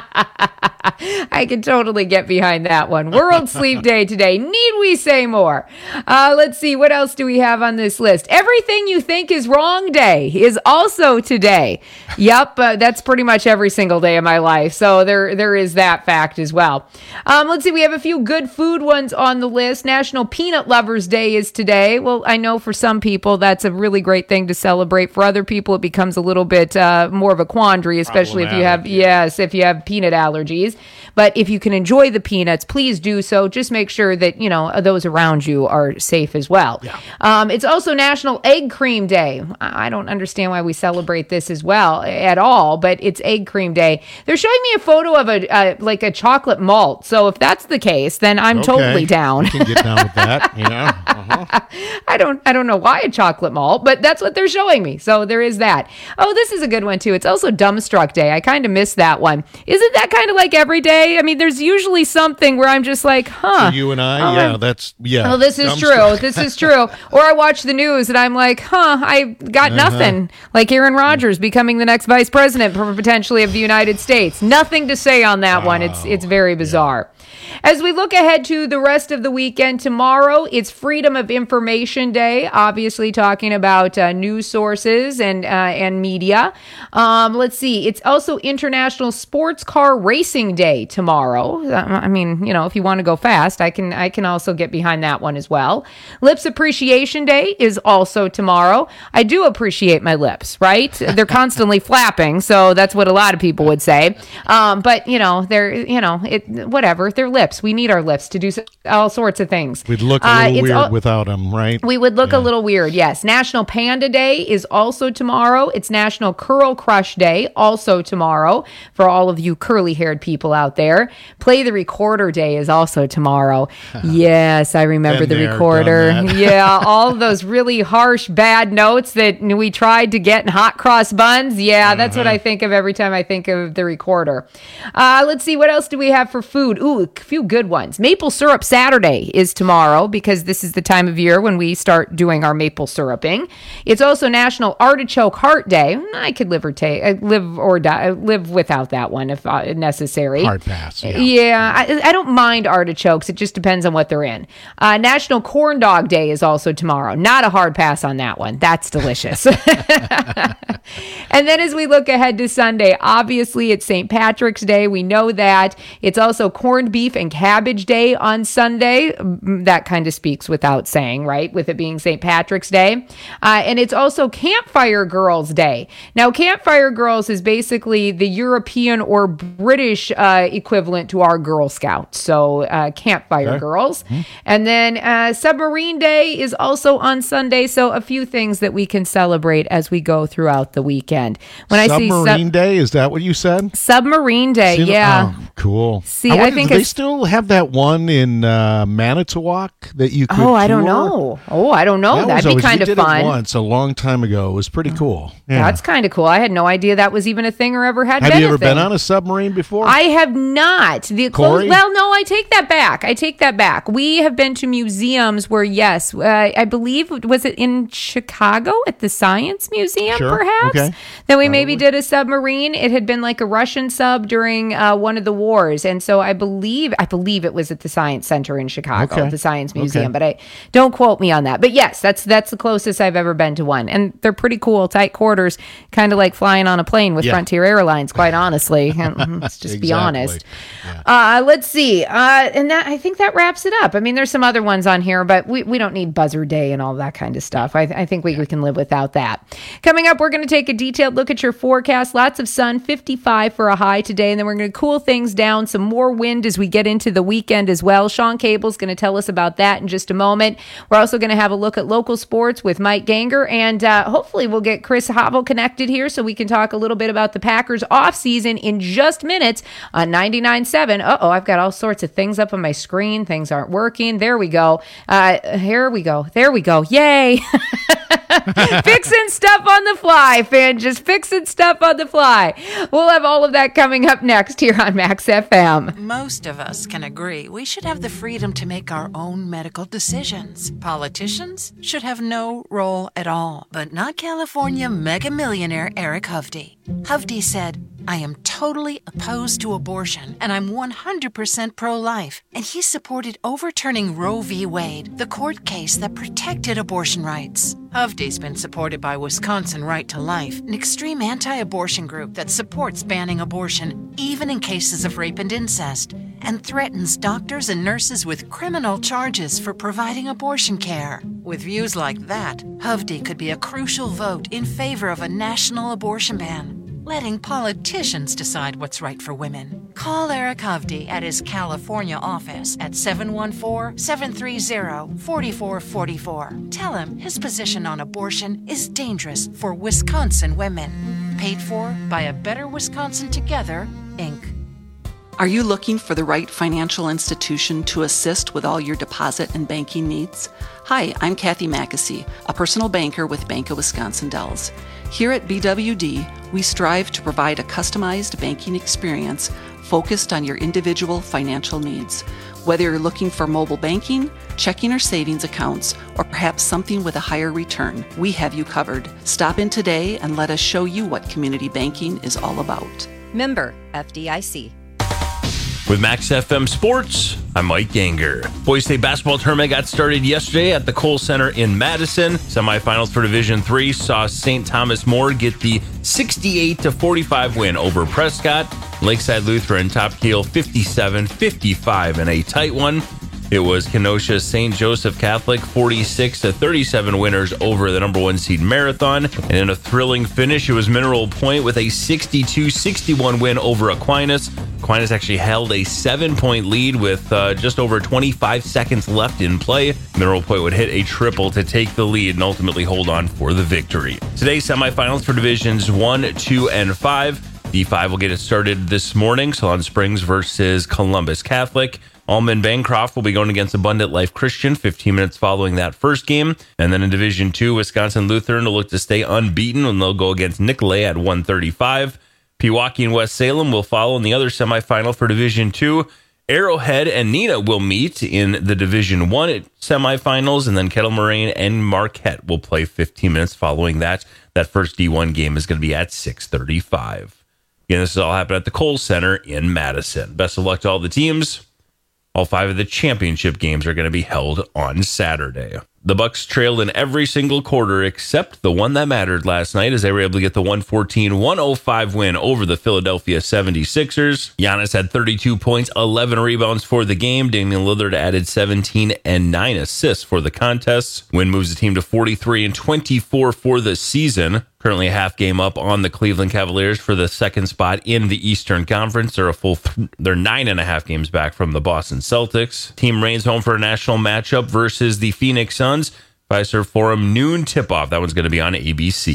I can totally get behind that one. World Sleep Day today. Need we say more? Uh, let's see. What else do we have on this list? Everything You Think Is Wrong Day is also today. Yep. Uh, that's pretty much every single day of my life. So there, there is that fact as well. Um, let's see. We have a few good food ones on the list. National Peanut Lovers Day is today. Well, I know for some people that's a really great thing to celebrate. For other people, it becomes a little bit uh, more of a quandary, especially if you have, yes, if you have peanut allergies. But if you can enjoy the peanuts, please do so. Just make sure that, you know, those around you are safe as well. Yeah. Um, it's also National Egg Cream Day. I don't understand why we celebrate this as well at all, but it's Egg Cream Day. They're showing me a photo of a uh, like a chocolate malt. So if that's the case, then I'm okay. totally down. You can get down with that. Yeah. Uh-huh. I don't I don't know why a chocolate malt, but that's what they're showing me. So there is that. Oh, this is a good one too. It's also Dumbstruck Day. I kind of missed that one. Isn't that kind of like every day? I mean, there's usually something where I'm just like, huh. For you and I, oh, yeah, that's, yeah. Oh, this is true. This is true. Or I watch the news and I'm like, huh, I got uh-huh. nothing. Like Aaron Rodgers becoming the next vice president potentially of the United States. Nothing to say on that wow. one. It's it's very bizarre. Yeah. As we look ahead to the rest of the weekend, tomorrow, it's Freedom of Information Day, obviously talking about uh, news sources and uh, and media. Um, let's see. It's also International Sports Car Racing Day tomorrow. I mean, you know, if you want to go fast, I can I can also get behind that one as well. Lips Appreciation Day is also tomorrow. I do appreciate my lips, right? They're constantly flapping, so that's what a lot of people would say. Um, but, you know, they're, you know, it whatever. They're lips. We need our lips to do all sorts of things. We'd look a little uh, weird all, without them, right? We would look yeah. a little weird, yes. National Panda Day is also tomorrow. It's National Curl Crush Day, also tomorrow, for all of you curly-haired people out there. Play the Recorder Day is also tomorrow. Yes, I remember the recorder. Yeah, all of those really harsh, bad notes that we tried to get in hot cross buns. Yeah, uh-huh. that's what I think of every time I think of the recorder. Uh, let's see, what else do we have for food? Ooh, a few good ones. Maple Syrup Saturday is tomorrow because this is the time of year when we start doing our maple syruping. It's also National Artichoke Heart Day. I could live or take, live or die, live without that one if uh, necessary. Hard pass. Yeah, yeah I, I don't mind artichokes. It just depends on what they're in. Uh, National Corn Dog Day is also tomorrow. Not a hard pass on that one. That's delicious. And then as we look ahead to Sunday, obviously it's Saint Patrick's Day. We know that. It's also Corned Beef and Cabbage Day on Sunday. That kind of speaks without saying, right? With it being Saint Patrick's Day. Uh, and it's also Campfire Girls Day. Now, Campfire Girls is basically the European or British uh, equivalent to our Girl Scouts. So uh, Campfire okay. Girls. Mm-hmm. And then uh, Submarine Day is also on Sunday. So a few things that we can celebrate as we go throughout the weekend. When Submarine I see sub- Day, is that what you said? Submarine Day, see, yeah. Oh, cool. See, I, I think do they still still have that one in uh, Manitowoc that you could Oh, I don't tour? know. Oh, I don't know. That That'd was be always- kind we of did fun. It once, a long time ago. It was pretty cool. Yeah. That's kind of cool. I had no idea that was even a thing or ever had have been you a ever thing. been on a submarine before? I have not. The Corey? close, well, no, I take that back. I take that back. We have been to museums where, yes, uh, I believe, was it in Chicago at the Science Museum, Sure. perhaps? Okay. That we maybe did a submarine. It had been like a Russian sub during uh, one of the wars. And so I believe, I believe it was at the Science Center in Chicago, Okay. the Science Museum. Okay. But I don't quote me on that. But yes, that's that's the closest I've ever been to one. And they're pretty cool, tight quarters, kind of like flying on a plane with Yeah. Frontier Airlines, quite honestly. And let's just be Exactly. honest. Uh, let's see. Uh, and that I think that wraps it up. I mean, there's some other ones on here, but we, we don't need buzzer day and all that kind of stuff. I, I think we, we can live without that. Coming up, we're going to take a detailed look at your forecast. Lots of sun, fifty-five for a high today. And then we're going to cool things down. Some more wind as we get into the weekend as well. Sean Cable's going to tell us about that in just a moment. We're also going to have a look at local sports with Mike Ganger. And uh, hopefully we'll get Chris Havel connected here so we can talk a little bit about the Packers offseason in just minutes on ninety-nine point seven. Uh-oh, I've got all sorts of things up on my screen. Things aren't working. There we go. Uh, here we go. There we go. Yay. Fixing stuff on the fly, fan. Just fixing stuff on the fly. We'll have all of that coming up next here on Max F M. Most of us can agree we should have the freedom to make our own medical decisions. Politicians should have no role at all, but not California mega millionaire Eric Hovde. Hovde said, I am totally opposed to abortion, and I'm one hundred percent pro-life. And he supported overturning Roe v. Wade, the court case that protected abortion rights. Hovde's been supported by Wisconsin Right to Life, an extreme anti-abortion group that supports banning abortion, even in cases of rape and incest, and threatens doctors and nurses with criminal charges for providing abortion care. With views like that, Hovde could be a crucial vote in favor of a national abortion ban, letting politicians decide what's right for women. Call Eric Hovde at his California office at seven one four, seven three zero, four four four four. Tell him his position on abortion is dangerous for Wisconsin women. Paid for by A Better Wisconsin Together, Incorporated. Are you looking for the right financial institution to assist with all your deposit and banking needs? Hi, I'm Kathy Mackesy, a personal banker with Bank of Wisconsin Dells. Here at B W D, we strive to provide a customized banking experience focused on your individual financial needs. Whether you're looking for mobile banking, checking or savings accounts, or perhaps something with a higher return, we have you covered. Stop in today and let us show you what community banking is all about. Member F D I C. With Max F M Sports, I'm Mike Ganger. Boys State basketball tournament got started yesterday at the Kohl Center in Madison. Semifinals for Division three saw Saint Thomas More get the sixty-eight to forty-five win over Prescott. Lakeside Lutheran topped Kiel fifty-seven fifty-five in a tight one. It was Kenosha Saint Joseph Catholic forty-six to thirty-seven winners over the number one seed Marathon. And in a thrilling finish, it was Mineral Point with a sixty-two sixty-one win over Aquinas. Aquinas actually held a seven-point lead with uh, just over twenty-five seconds left in play. Mineral Point would hit a triple to take the lead and ultimately hold on for the victory. Today's semifinals for Divisions one, two, and five. D five will get it started this morning. Salon Springs versus Columbus Catholic. Allman Bancroft will be going against Abundant Life Christian fifteen minutes following that first game. And then in Division two, Wisconsin Lutheran will look to stay unbeaten when they'll go against Nicolay at one thirty-five. Pewaukee and West Salem will follow in the other semifinal for Division two. Arrowhead and Neenah will meet in the Division one semifinals, and then Kettle Moraine and Marquette will play fifteen minutes following that. That first D one game is going to be at six thirty-five. Again, this is all happening at the Kohl Center in Madison. Best of luck to all the teams. All five of the championship games are going to be held on Saturday. The Bucks trailed in every single quarter except the one that mattered last night as they were able to get the one fourteen one oh five win over the Philadelphia seventy-sixers. Giannis had thirty-two points, eleven rebounds for the game. Damian Lillard added seventeen and nine assists for the contest. Win moves the team to forty-three and twenty-four for the season. Currently a half game up on the Cleveland Cavaliers for the second spot in the Eastern Conference. They're a full, th- they're nine and a half games back from the Boston Celtics. Team reigns home for a national matchup versus the Phoenix Suns. Fiserv Forum noon tip-off. That one's going to be on A B C.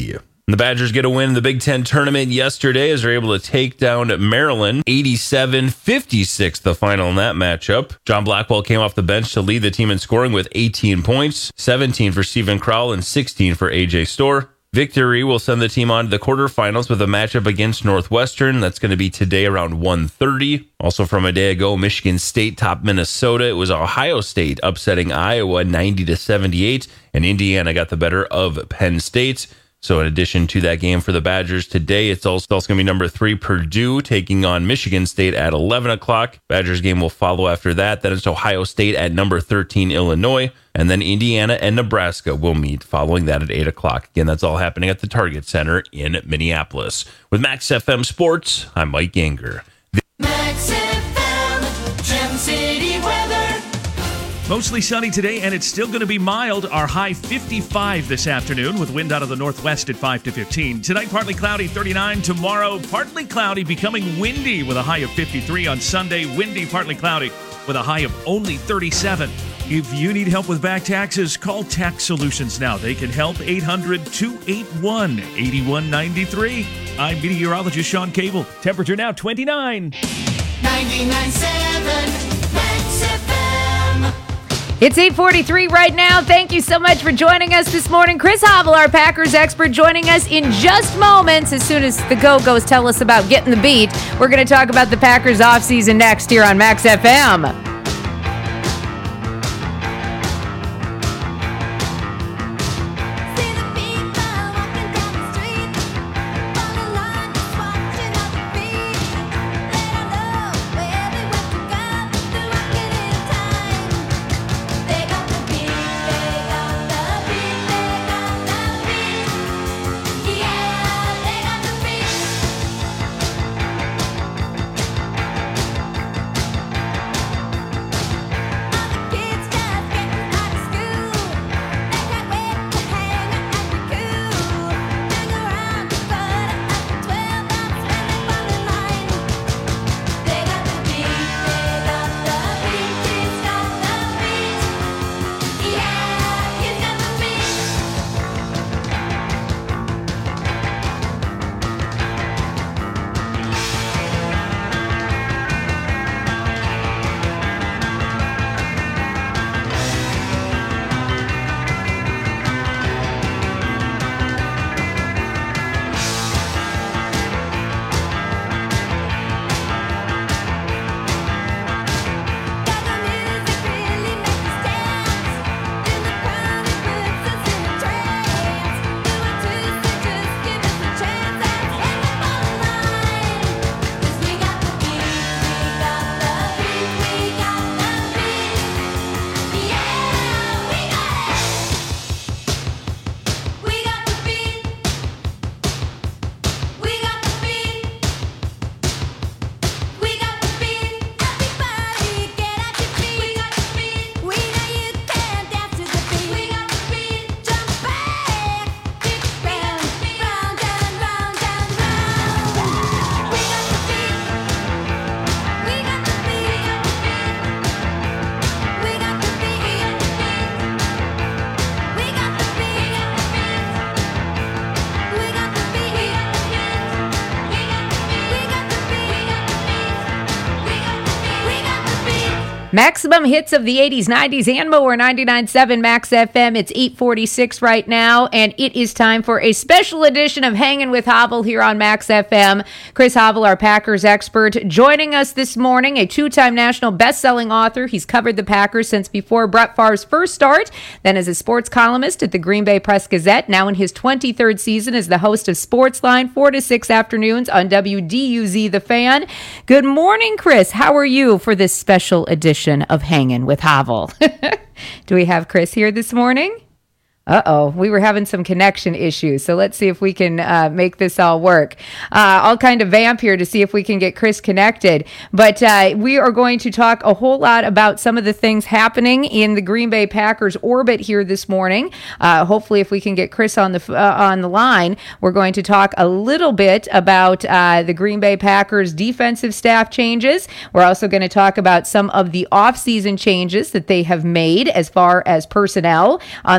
And the Badgers get a win in the Big Ten tournament yesterday as they're able to take down Maryland eighty-seven fifty-six, the final in that matchup. John Blackwell came off the bench to lead the team in scoring with eighteen points, seventeen for Stephen Crowell and sixteen for A J Storr. Victory will send the team on to the quarterfinals with a matchup against Northwestern. That's going to be today around one thirty. Also from a day ago, Michigan State topped Minnesota. It was Ohio State upsetting Iowa ninety to seventy-eight, and Indiana got the better of Penn State. So in addition to that game for the Badgers today, it's also, also going to be number three Purdue taking on Michigan State at eleven o'clock. Badgers game will follow after that. Then it's Ohio State at number thirteen Illinois. And then Indiana and Nebraska will meet following that at eight o'clock. Again, that's all happening at the Target Center in Minneapolis. With Max F M Sports, I'm Mike Ganger. Max F M, Gem City weather. Mostly sunny today, and it's still going to be mild. Our high fifty-five this afternoon with wind out of the northwest at five to fifteen. Tonight, partly cloudy, thirty-nine. Tomorrow, partly cloudy, becoming windy with a high of fifty-three. On Sunday, windy, partly cloudy with a high of only thirty-seven. If you need help with back taxes, call Tax Solutions now. They can help. Eight hundred, two eight one, eight one nine three. I'm meteorologist Sean Cable. Temperature now twenty-nine. ninety-nine point seven Max F M. It's eight forty-three right now. Thank you so much for joining us this morning. Chris Havel, our Packers expert, joining us in just moments. As soon as the Go-Go's tell us about getting the beat, we're going to talk about the Packers offseason next here on Max F M. Maximum hits of the eighties, nineties, and more. ninety-nine point seven Max F M. It's eight forty-six right now, and it is time for a special edition of Hanging with Havel here on Max F M. Chris Havel, our Packers expert, joining us this morning, a two-time national best-selling author. He's covered the Packers since before Brett Favre's first start, then as a sports columnist at the Green Bay Press-Gazette, now in his twenty-third season as the host of Sportsline, four to six afternoons on W D U Z The Fan. Good morning, Chris. How are you for this special edition of Hanging with Havel? Do we have Chris here this morning? Uh-oh, we were having some connection issues, so let's see if we can uh, make this all work. Uh, I'll kind of vamp here to see if we can get Chris connected, but uh, we are going to talk a whole lot about some of the things happening in the Green Bay Packers orbit here this morning. Uh, hopefully, if we can get Chris on the uh, on the line, we're going to talk a little bit about uh, the Green Bay Packers defensive staff changes. We're also going to talk about some of the offseason changes that they have made as far as personnel on the roster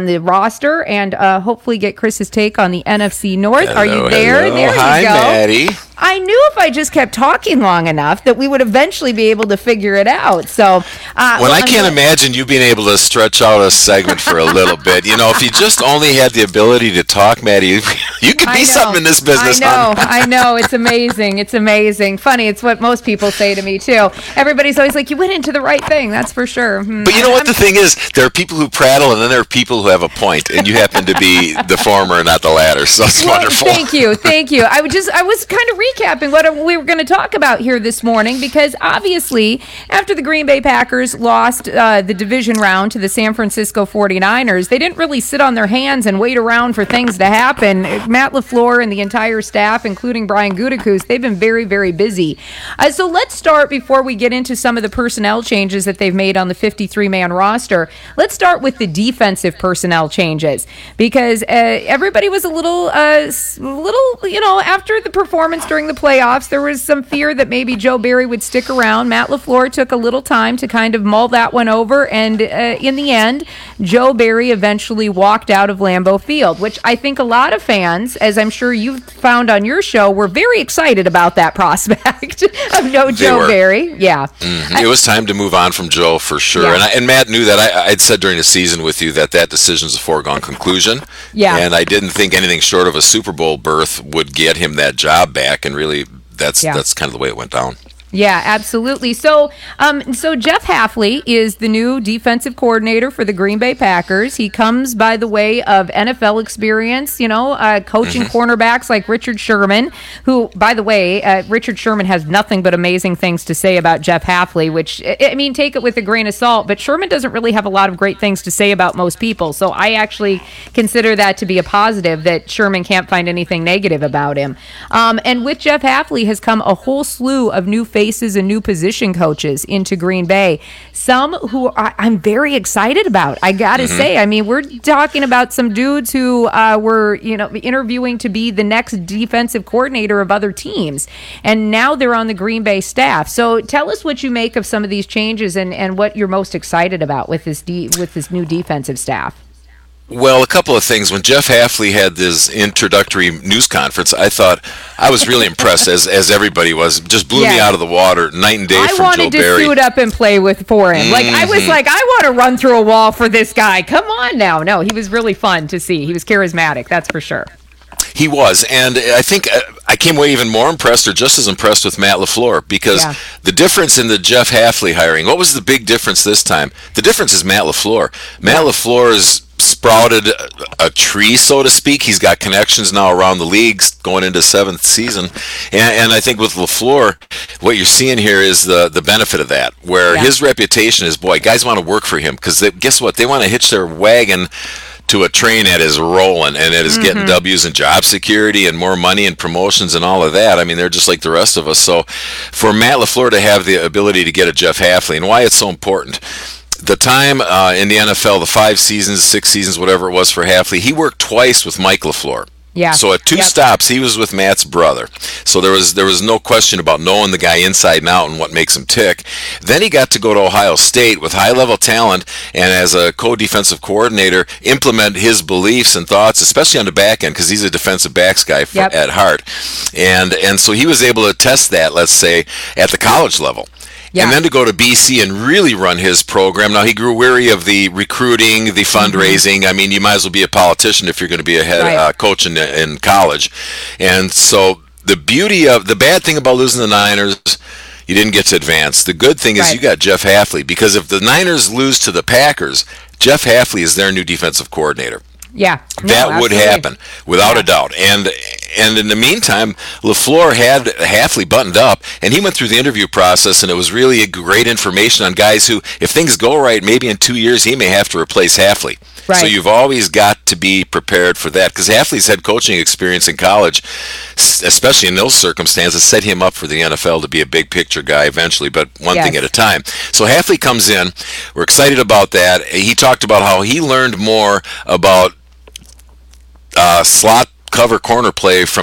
roster and uh, hopefully get Chris's take on the N F C North. Hello, Are you there? hello. There Hi, you go. Maddie. I knew if I just kept talking long enough that we would eventually be able to figure it out. So, uh, well, well, I I'm can't gonna- imagine you being able to stretch out a segment for a little bit. You know, if you just only had the ability to talk, Maddie, you, you could I be know. something in this business. I know, huh? I know. It's amazing. It's amazing. Funny. It's what most people say to me too. Everybody's always like, "You went into the right thing." That's for sure. Hmm. But you know what the thing is? There are people who prattle, and then there are people who have a point, and you happen to be the former and not the latter. So it's Well, wonderful. Thank you, thank you. I would just, I was kind of recapping what we were going to talk about here this morning because obviously, after the Green Bay Packers lost uh, the division round to the San Francisco forty-niners, they didn't really sit on their hands and wait around for things to happen. Matt LaFleur and the entire staff, including Brian Gutekunst, they've been very, very busy. Uh, so let's start before we get into some of the personnel changes that they've made on the fifty-three man roster. Let's start with the defensive personnel changes because uh, everybody was a little, uh, s- little, you know, after the performance during the playoffs, there was some fear that maybe Joe Barry would stick around. Matt LaFleur took a little time to kind of mull that one over, and uh, in the end, Joe Barry eventually walked out of Lambeau Field, which I think a lot of fans, as I'm sure you've found on your show, were very excited about that prospect of no They Joe were. Barry. Yeah. Mhm. It was time to move on from Joe for sure. Yeah. And, I, and Matt knew that. I, I'd said during the season with you that that decision's a foregone conclusion. Yeah. And I didn't think anything short of a Super Bowl berth would get him that job back. And really, that's Yeah. that's kind of the way it went down. Yeah, absolutely. So, um, so Jeff Hafley is the new defensive coordinator for the Green Bay Packers. He comes by the way of N F L experience, you know, uh, coaching Mm-hmm. cornerbacks like Richard Sherman, who, by the way, uh, Richard Sherman has nothing but amazing things to say about Jeff Hafley, which, I I mean, take it with a grain of salt, but Sherman doesn't really have a lot of great things to say about most people. So I actually consider that to be a positive that Sherman can't find anything negative about him. Um, and with Jeff Hafley has come a whole slew of new faces and new position coaches into Green Bay. Some who I, I'm very excited about. I got to Mhm. say, I mean, we're talking about some dudes who uh, were, you know, interviewing to be the next defensive coordinator of other teams, and now they're on the Green Bay staff. So tell us what you make of some of these changes and, and what you're most excited about with this de- with this new defensive staff. Well, a couple of things. When Jeff Hafley had this introductory news conference, I thought I was really impressed, as as everybody was. Just blew me Yeah. out of the water, night and day I from Joe wanted to Barry. suit up and play with for him. Like I was Mhm. like, I want to run through a wall for this guy. Come on now. No, he was really fun to see. He was charismatic, that's for sure. He was, and I think uh, I came away even more impressed, or just as impressed, with Matt LaFleur, because Yeah. the difference in the Jeff Hafley hiring, what was the big difference this time? The difference is Matt LaFleur. Matt LaFleur's sprouted a, a tree, so to speak. He's got connections now around the leagues going into seventh season, and, and I think with LaFleur, what you're seeing here is the the benefit of that, where Yeah. his reputation is, boy, guys want to work for him because guess what? They want to hitch their wagon to a train that is rolling and that is getting Mhm. W's and job security and more money and promotions and all of that. I mean, they're just like the rest of us. So for Matt LaFleur to have the ability to get a Jeff Hafley, and why it's so important, the time uh, in the N F L, the five seasons, six seasons, whatever it was for Hafley, he worked twice with Mike LaFleur. Yeah. So at two Yep. stops, he was with Matt's brother. So there was there was no question about knowing the guy inside and out and what makes him tick. Then he got to go to Ohio State with high-level talent and as a co-defensive coordinator, implement his beliefs and thoughts, especially on the back end, because he's a defensive backs guy for, Yep. at heart. And and so he was able to test that, let's say, at the college level. Yeah. And then to go to B C and really run his program. Now, he grew weary of the recruiting, the fundraising. I mean, you might as well be a politician if you're going to be a head Right. uh, coach in, in college. And so the beauty of, the bad thing about losing the Niners, you didn't get to advance. The good thing is Right. you got Jeff Hafley, because if the Niners lose to the Packers, Jeff Hafley is their new defensive coordinator. Yeah. No, That would absolutely. happen without a doubt. And and in the meantime, LaFleur had Hafley buttoned up, and he went through the interview process, and it was really a great information on guys who, if things go right, maybe in two years he may have to replace Hafley. So Right. you've always got to be prepared for that, because Hafley's head coaching experience in college, s- especially in those circumstances, set him up for the N F L to be a big picture guy eventually, but one Yes. thing at a time. So Hafley comes in. We're excited about that. He talked about how he learned more about uh, slot cover corner play from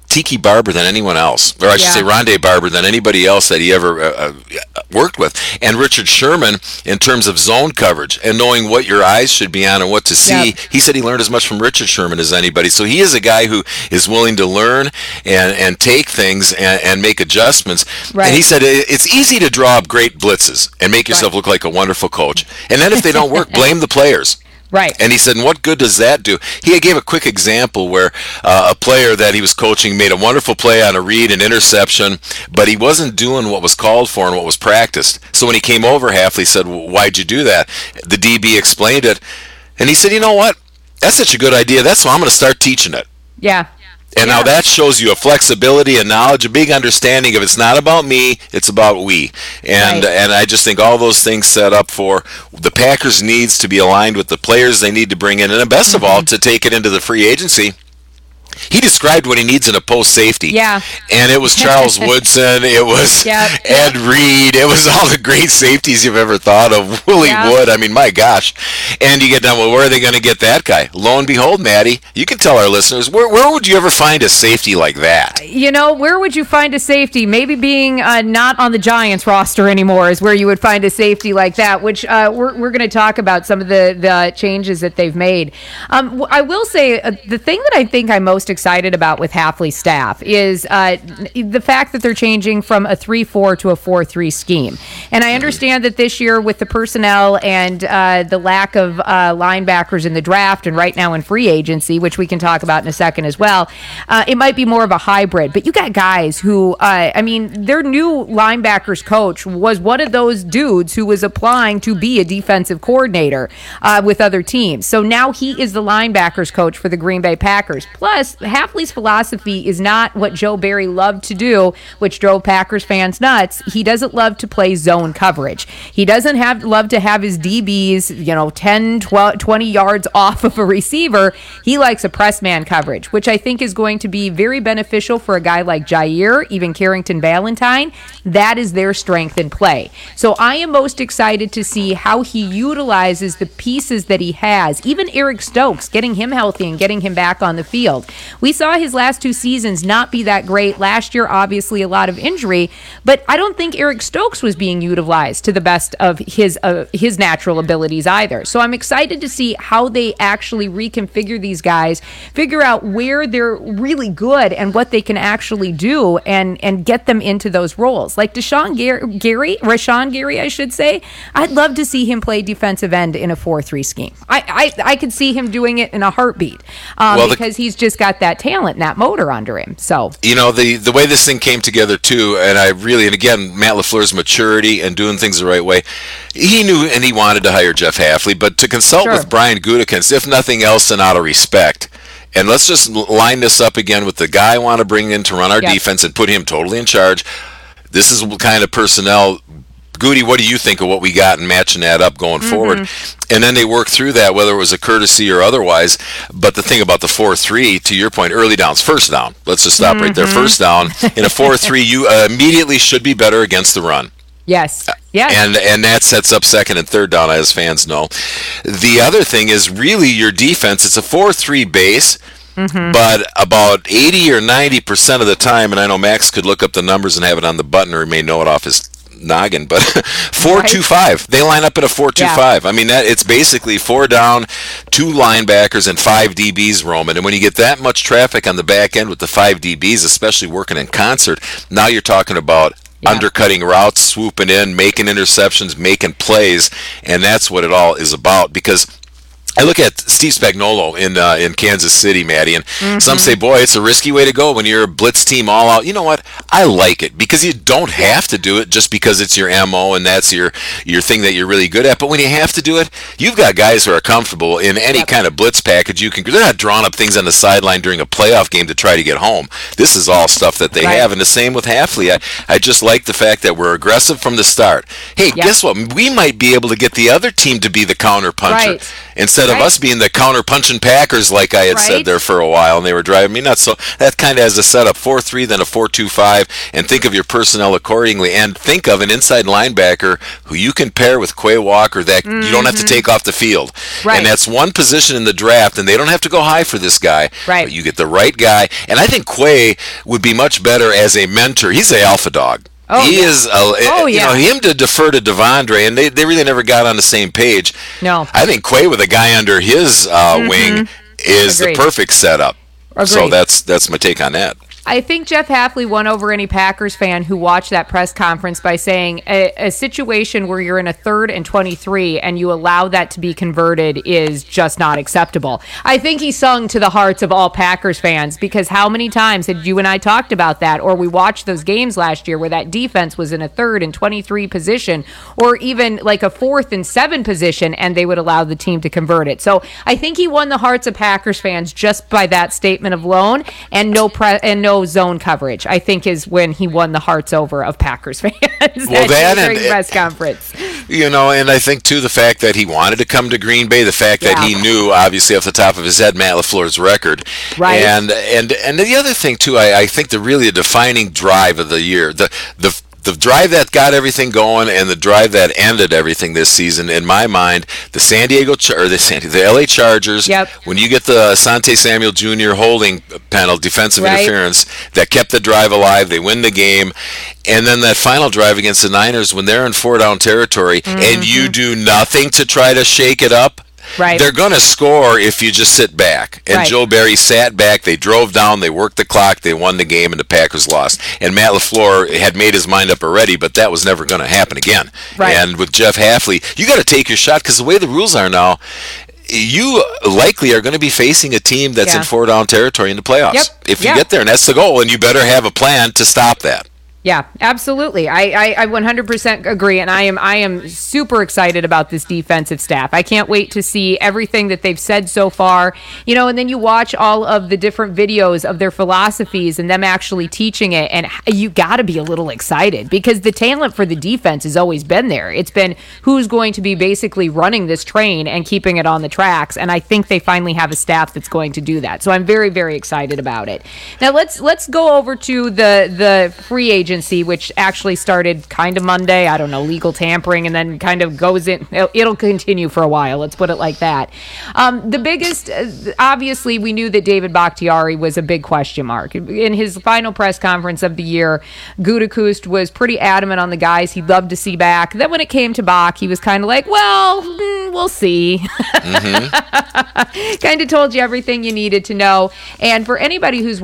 Tiki Barber than anyone else, or I should Yeah. say Rondé Barber than anybody else that he ever uh, uh, worked with. And Richard Sherman, in terms of zone coverage and knowing what your eyes should be on and what to see, Yep. he said he learned as much from Richard Sherman as anybody. So he is a guy who is willing to learn and, and take things and, and make adjustments. Right. And he said "It- it's easy to draw up great blitzes and make yourself Right. look like a wonderful coach. And then if they don't work, blame the players. Right. And he said, and what good does that do? He gave a quick example where uh, a player that he was coaching made a wonderful play on a read and interception, but he wasn't doing what was called for and what was practiced. So when he came over, Hafley said, well, why'd you do that? The D B explained it. And he said, you know what? That's such a good idea. That's why I'm going to start teaching it. Yeah. And now that shows you a flexibility and knowledge, a big understanding of it's not about me, it's about we. And Right. and I just think all those things set up for the Packers' needs to be aligned with the players they need to bring in, and best of all, to take it into the free agency. He described what he needs in a post safety. Yeah. And it was Charles Woodson, it was Yep. Ed Reed, it was all the great safeties you've ever thought of. Willie Yeah. Wood, I mean, my gosh. And you get down, well, where are they going to get that guy? Lo and behold, Maddie, you can tell our listeners, where, where would you ever find a safety like that? You know, where would you find a safety? Maybe being uh, not on the Giants roster anymore is where you would find a safety like that, which uh, we're, we're going to talk about some of the, the changes that they've made. Um, w- I will say uh, the thing that I think I'm most excited about with Hafley's staff is uh, the fact that they're changing from a three four to a four three scheme. And I understand that this year with the personnel and uh, the lack of uh, linebackers in the draft and right now in free agency, which we can talk about in a second as well, uh, it might be more of a hybrid. But you got guys who, uh, I mean, their new linebackers coach was one of those dudes who was applying to be a defensive coordinator uh, with other teams. So now he is the linebackers coach for the Green Bay Packers. Plus, Hafley's philosophy is not what Joe Barry loved to do, which drove Packers fans nuts. He doesn't love to play zone coverage. He doesn't have love to have his D Bs, you know, ten, twelve, twenty yards off of a receiver. He likes a press man coverage, which I think is going to be very beneficial for a guy like Jair, even Carrington Valentine. That is their strength in play. So I am most excited to see how he utilizes the pieces that he has. Even Eric Stokes, getting him healthy and getting him back on the field. We saw his last two seasons not be that great. Last year, obviously, a lot of injury, but I don't think Eric Stokes was being utilized to the best of his uh, his natural abilities either. So I'm excited to see how they actually reconfigure these guys, figure out where they're really good and what they can actually do, and and get them into those roles. Like Deshaun Gar- Gary, Rashawn Gary, I should say. I'd love to see him play defensive end in a four three scheme. I I, I could see him doing it in a heartbeat um, Well, the- because he's just got that talent and that motor under him. So You know, the, the way this thing came together, too, and I really, and again, Matt LaFleur's maturity and doing things the right way, he knew and he wanted to hire Jeff Hafley, but to consult Sure. with Brian Gutekunst, if nothing else, then out of respect. And let's just l- line this up again with the guy I want to bring in to run our Yep. defense and put him totally in charge. This is what kind of personnel. Goody, what do you think of what we got and matching that up going forward? And then they work through that, whether it was a courtesy or otherwise. But the thing about the four three, to your point, early downs, first down. Let's just stop right there. First down. In a four three, you uh, immediately should be better against the run. yes, yes, And and that sets up second and third down, as fans know. The other thing is really your defense. It's a four three base. But about eighty or ninety percent of the time, and I know Max could look up the numbers and have it on the button, or he may know it off his noggin, but four two five. They line up at a four two five. I mean, that it's basically four down, two linebackers, and five D Bs roaming. And when you get that much traffic on the back end with the five D Bs, especially working in concert, now you're talking about Yeah. undercutting routes, swooping in, making interceptions, making plays, and that's what it all is about. Because I look at Steve Spagnuolo in uh, in Kansas City, Maddie, and some say, boy, it's a risky way to go when you're a blitz team all out. You know what? I like it because you don't have to do it just because it's your M O and that's your, your thing that you're really good at. But when you have to do it, you've got guys who are comfortable in any kind of blitz package. You can. They're not drawing up things on the sideline during a playoff game to try to get home. This is all stuff that they Right. have. And the same with Hafley. I, I just like the fact that we're aggressive from the start. Hey, Yep. guess what? We might be able to get the other team to be the counter puncher. Right. Instead instead right? of us being the counter-punching Packers like I had Right? said there for a while, and they were driving me nuts. So that kind of has a setup, four three, then a four two five, and think of your personnel accordingly, and think of an inside linebacker who you can pair with Quay Walker that mm-hmm. you don't have to take off the field. Right. And that's one position in the draft, and they don't have to go high for this guy. Right. But you get the right guy, and I think Quay would be much better as a mentor. He's the alpha dog. Oh, he yeah. is, a, oh, you yeah. know, him to defer to Devondre, and they, they really never got on the same page. No. I think Quay with a guy under his uh, Mm-hmm. wing is Agreed. the perfect setup. Agreed. So that's that's my take on that. I think Jeff Hafley won over any Packers fan who watched that press conference by saying a, a situation where you're in a third and twenty-three and you allow that to be converted is just not acceptable. I think he sung to the hearts of all Packers fans, because how many times had you and I talked about that, or we watched those games last year where that defense was in a third and twenty-three position, or even like a fourth and seven position, and they would allow the team to convert it. So I think he won the hearts of Packers fans just by that statement alone, and no pre- and no zone coverage, I think, is when he won the hearts over of Packers fans. Well, that during and press conference. You know, and I think too the fact that he wanted to come to Green Bay, the fact that Yeah. he knew obviously off the top of his head Matt LaFleur's record, Right. And and and the other thing too, I, I think the really a defining drive of the year, the the the drive that got everything going and the drive that ended everything this season, in my mind, the San Diego Char- or the San, the L A Chargers. Yep. When you get the Asante Samuel Junior holding penalty, defensive Right. interference that kept the drive alive, they win the game, and then that final drive against the Niners when they're in four down territory and you do nothing to try to shake it up. Right. They're going to score if you just sit back. And Right. Joe Barry sat back. They drove down. They worked the clock. They won the game, and the Packers lost. And Matt LaFleur had made his mind up already, but that was never going to happen again. Right. And with Jeff Hafley, you got to take your shot, because the way the rules are now, you likely are going to be facing a team that's Yeah. in four-down territory in the playoffs. Yep. If you Yeah. get there, and that's the goal, and you better have a plan to stop that. Yeah, absolutely. I, I, I one hundred percent agree, and I am I am super excited about this defensive staff. I can't wait to see everything that they've said so far. You know, and then you watch all of the different videos of their philosophies and them actually teaching it, and you got to be a little excited, because the talent for the defense has always been there. It's been who's going to be basically running this train and keeping it on the tracks, and I think they finally have a staff that's going to do that. So I'm very, very excited about it. Now let's let's go over to the the free agent. Agency, which actually started kind of Monday. I don't know, legal tampering, and then kind of goes in. It'll continue for a while. Let's put it like that. Um, the biggest, uh, obviously, we knew that David Bakhtiari was a big question mark. In his final press conference of the year, Gutekunst was pretty adamant on the guys he'd love to see back. Then when it came to Bach, he was kind of like, well, mm, we'll see. Mm-hmm. Kind of told you everything you needed to know. And for anybody who's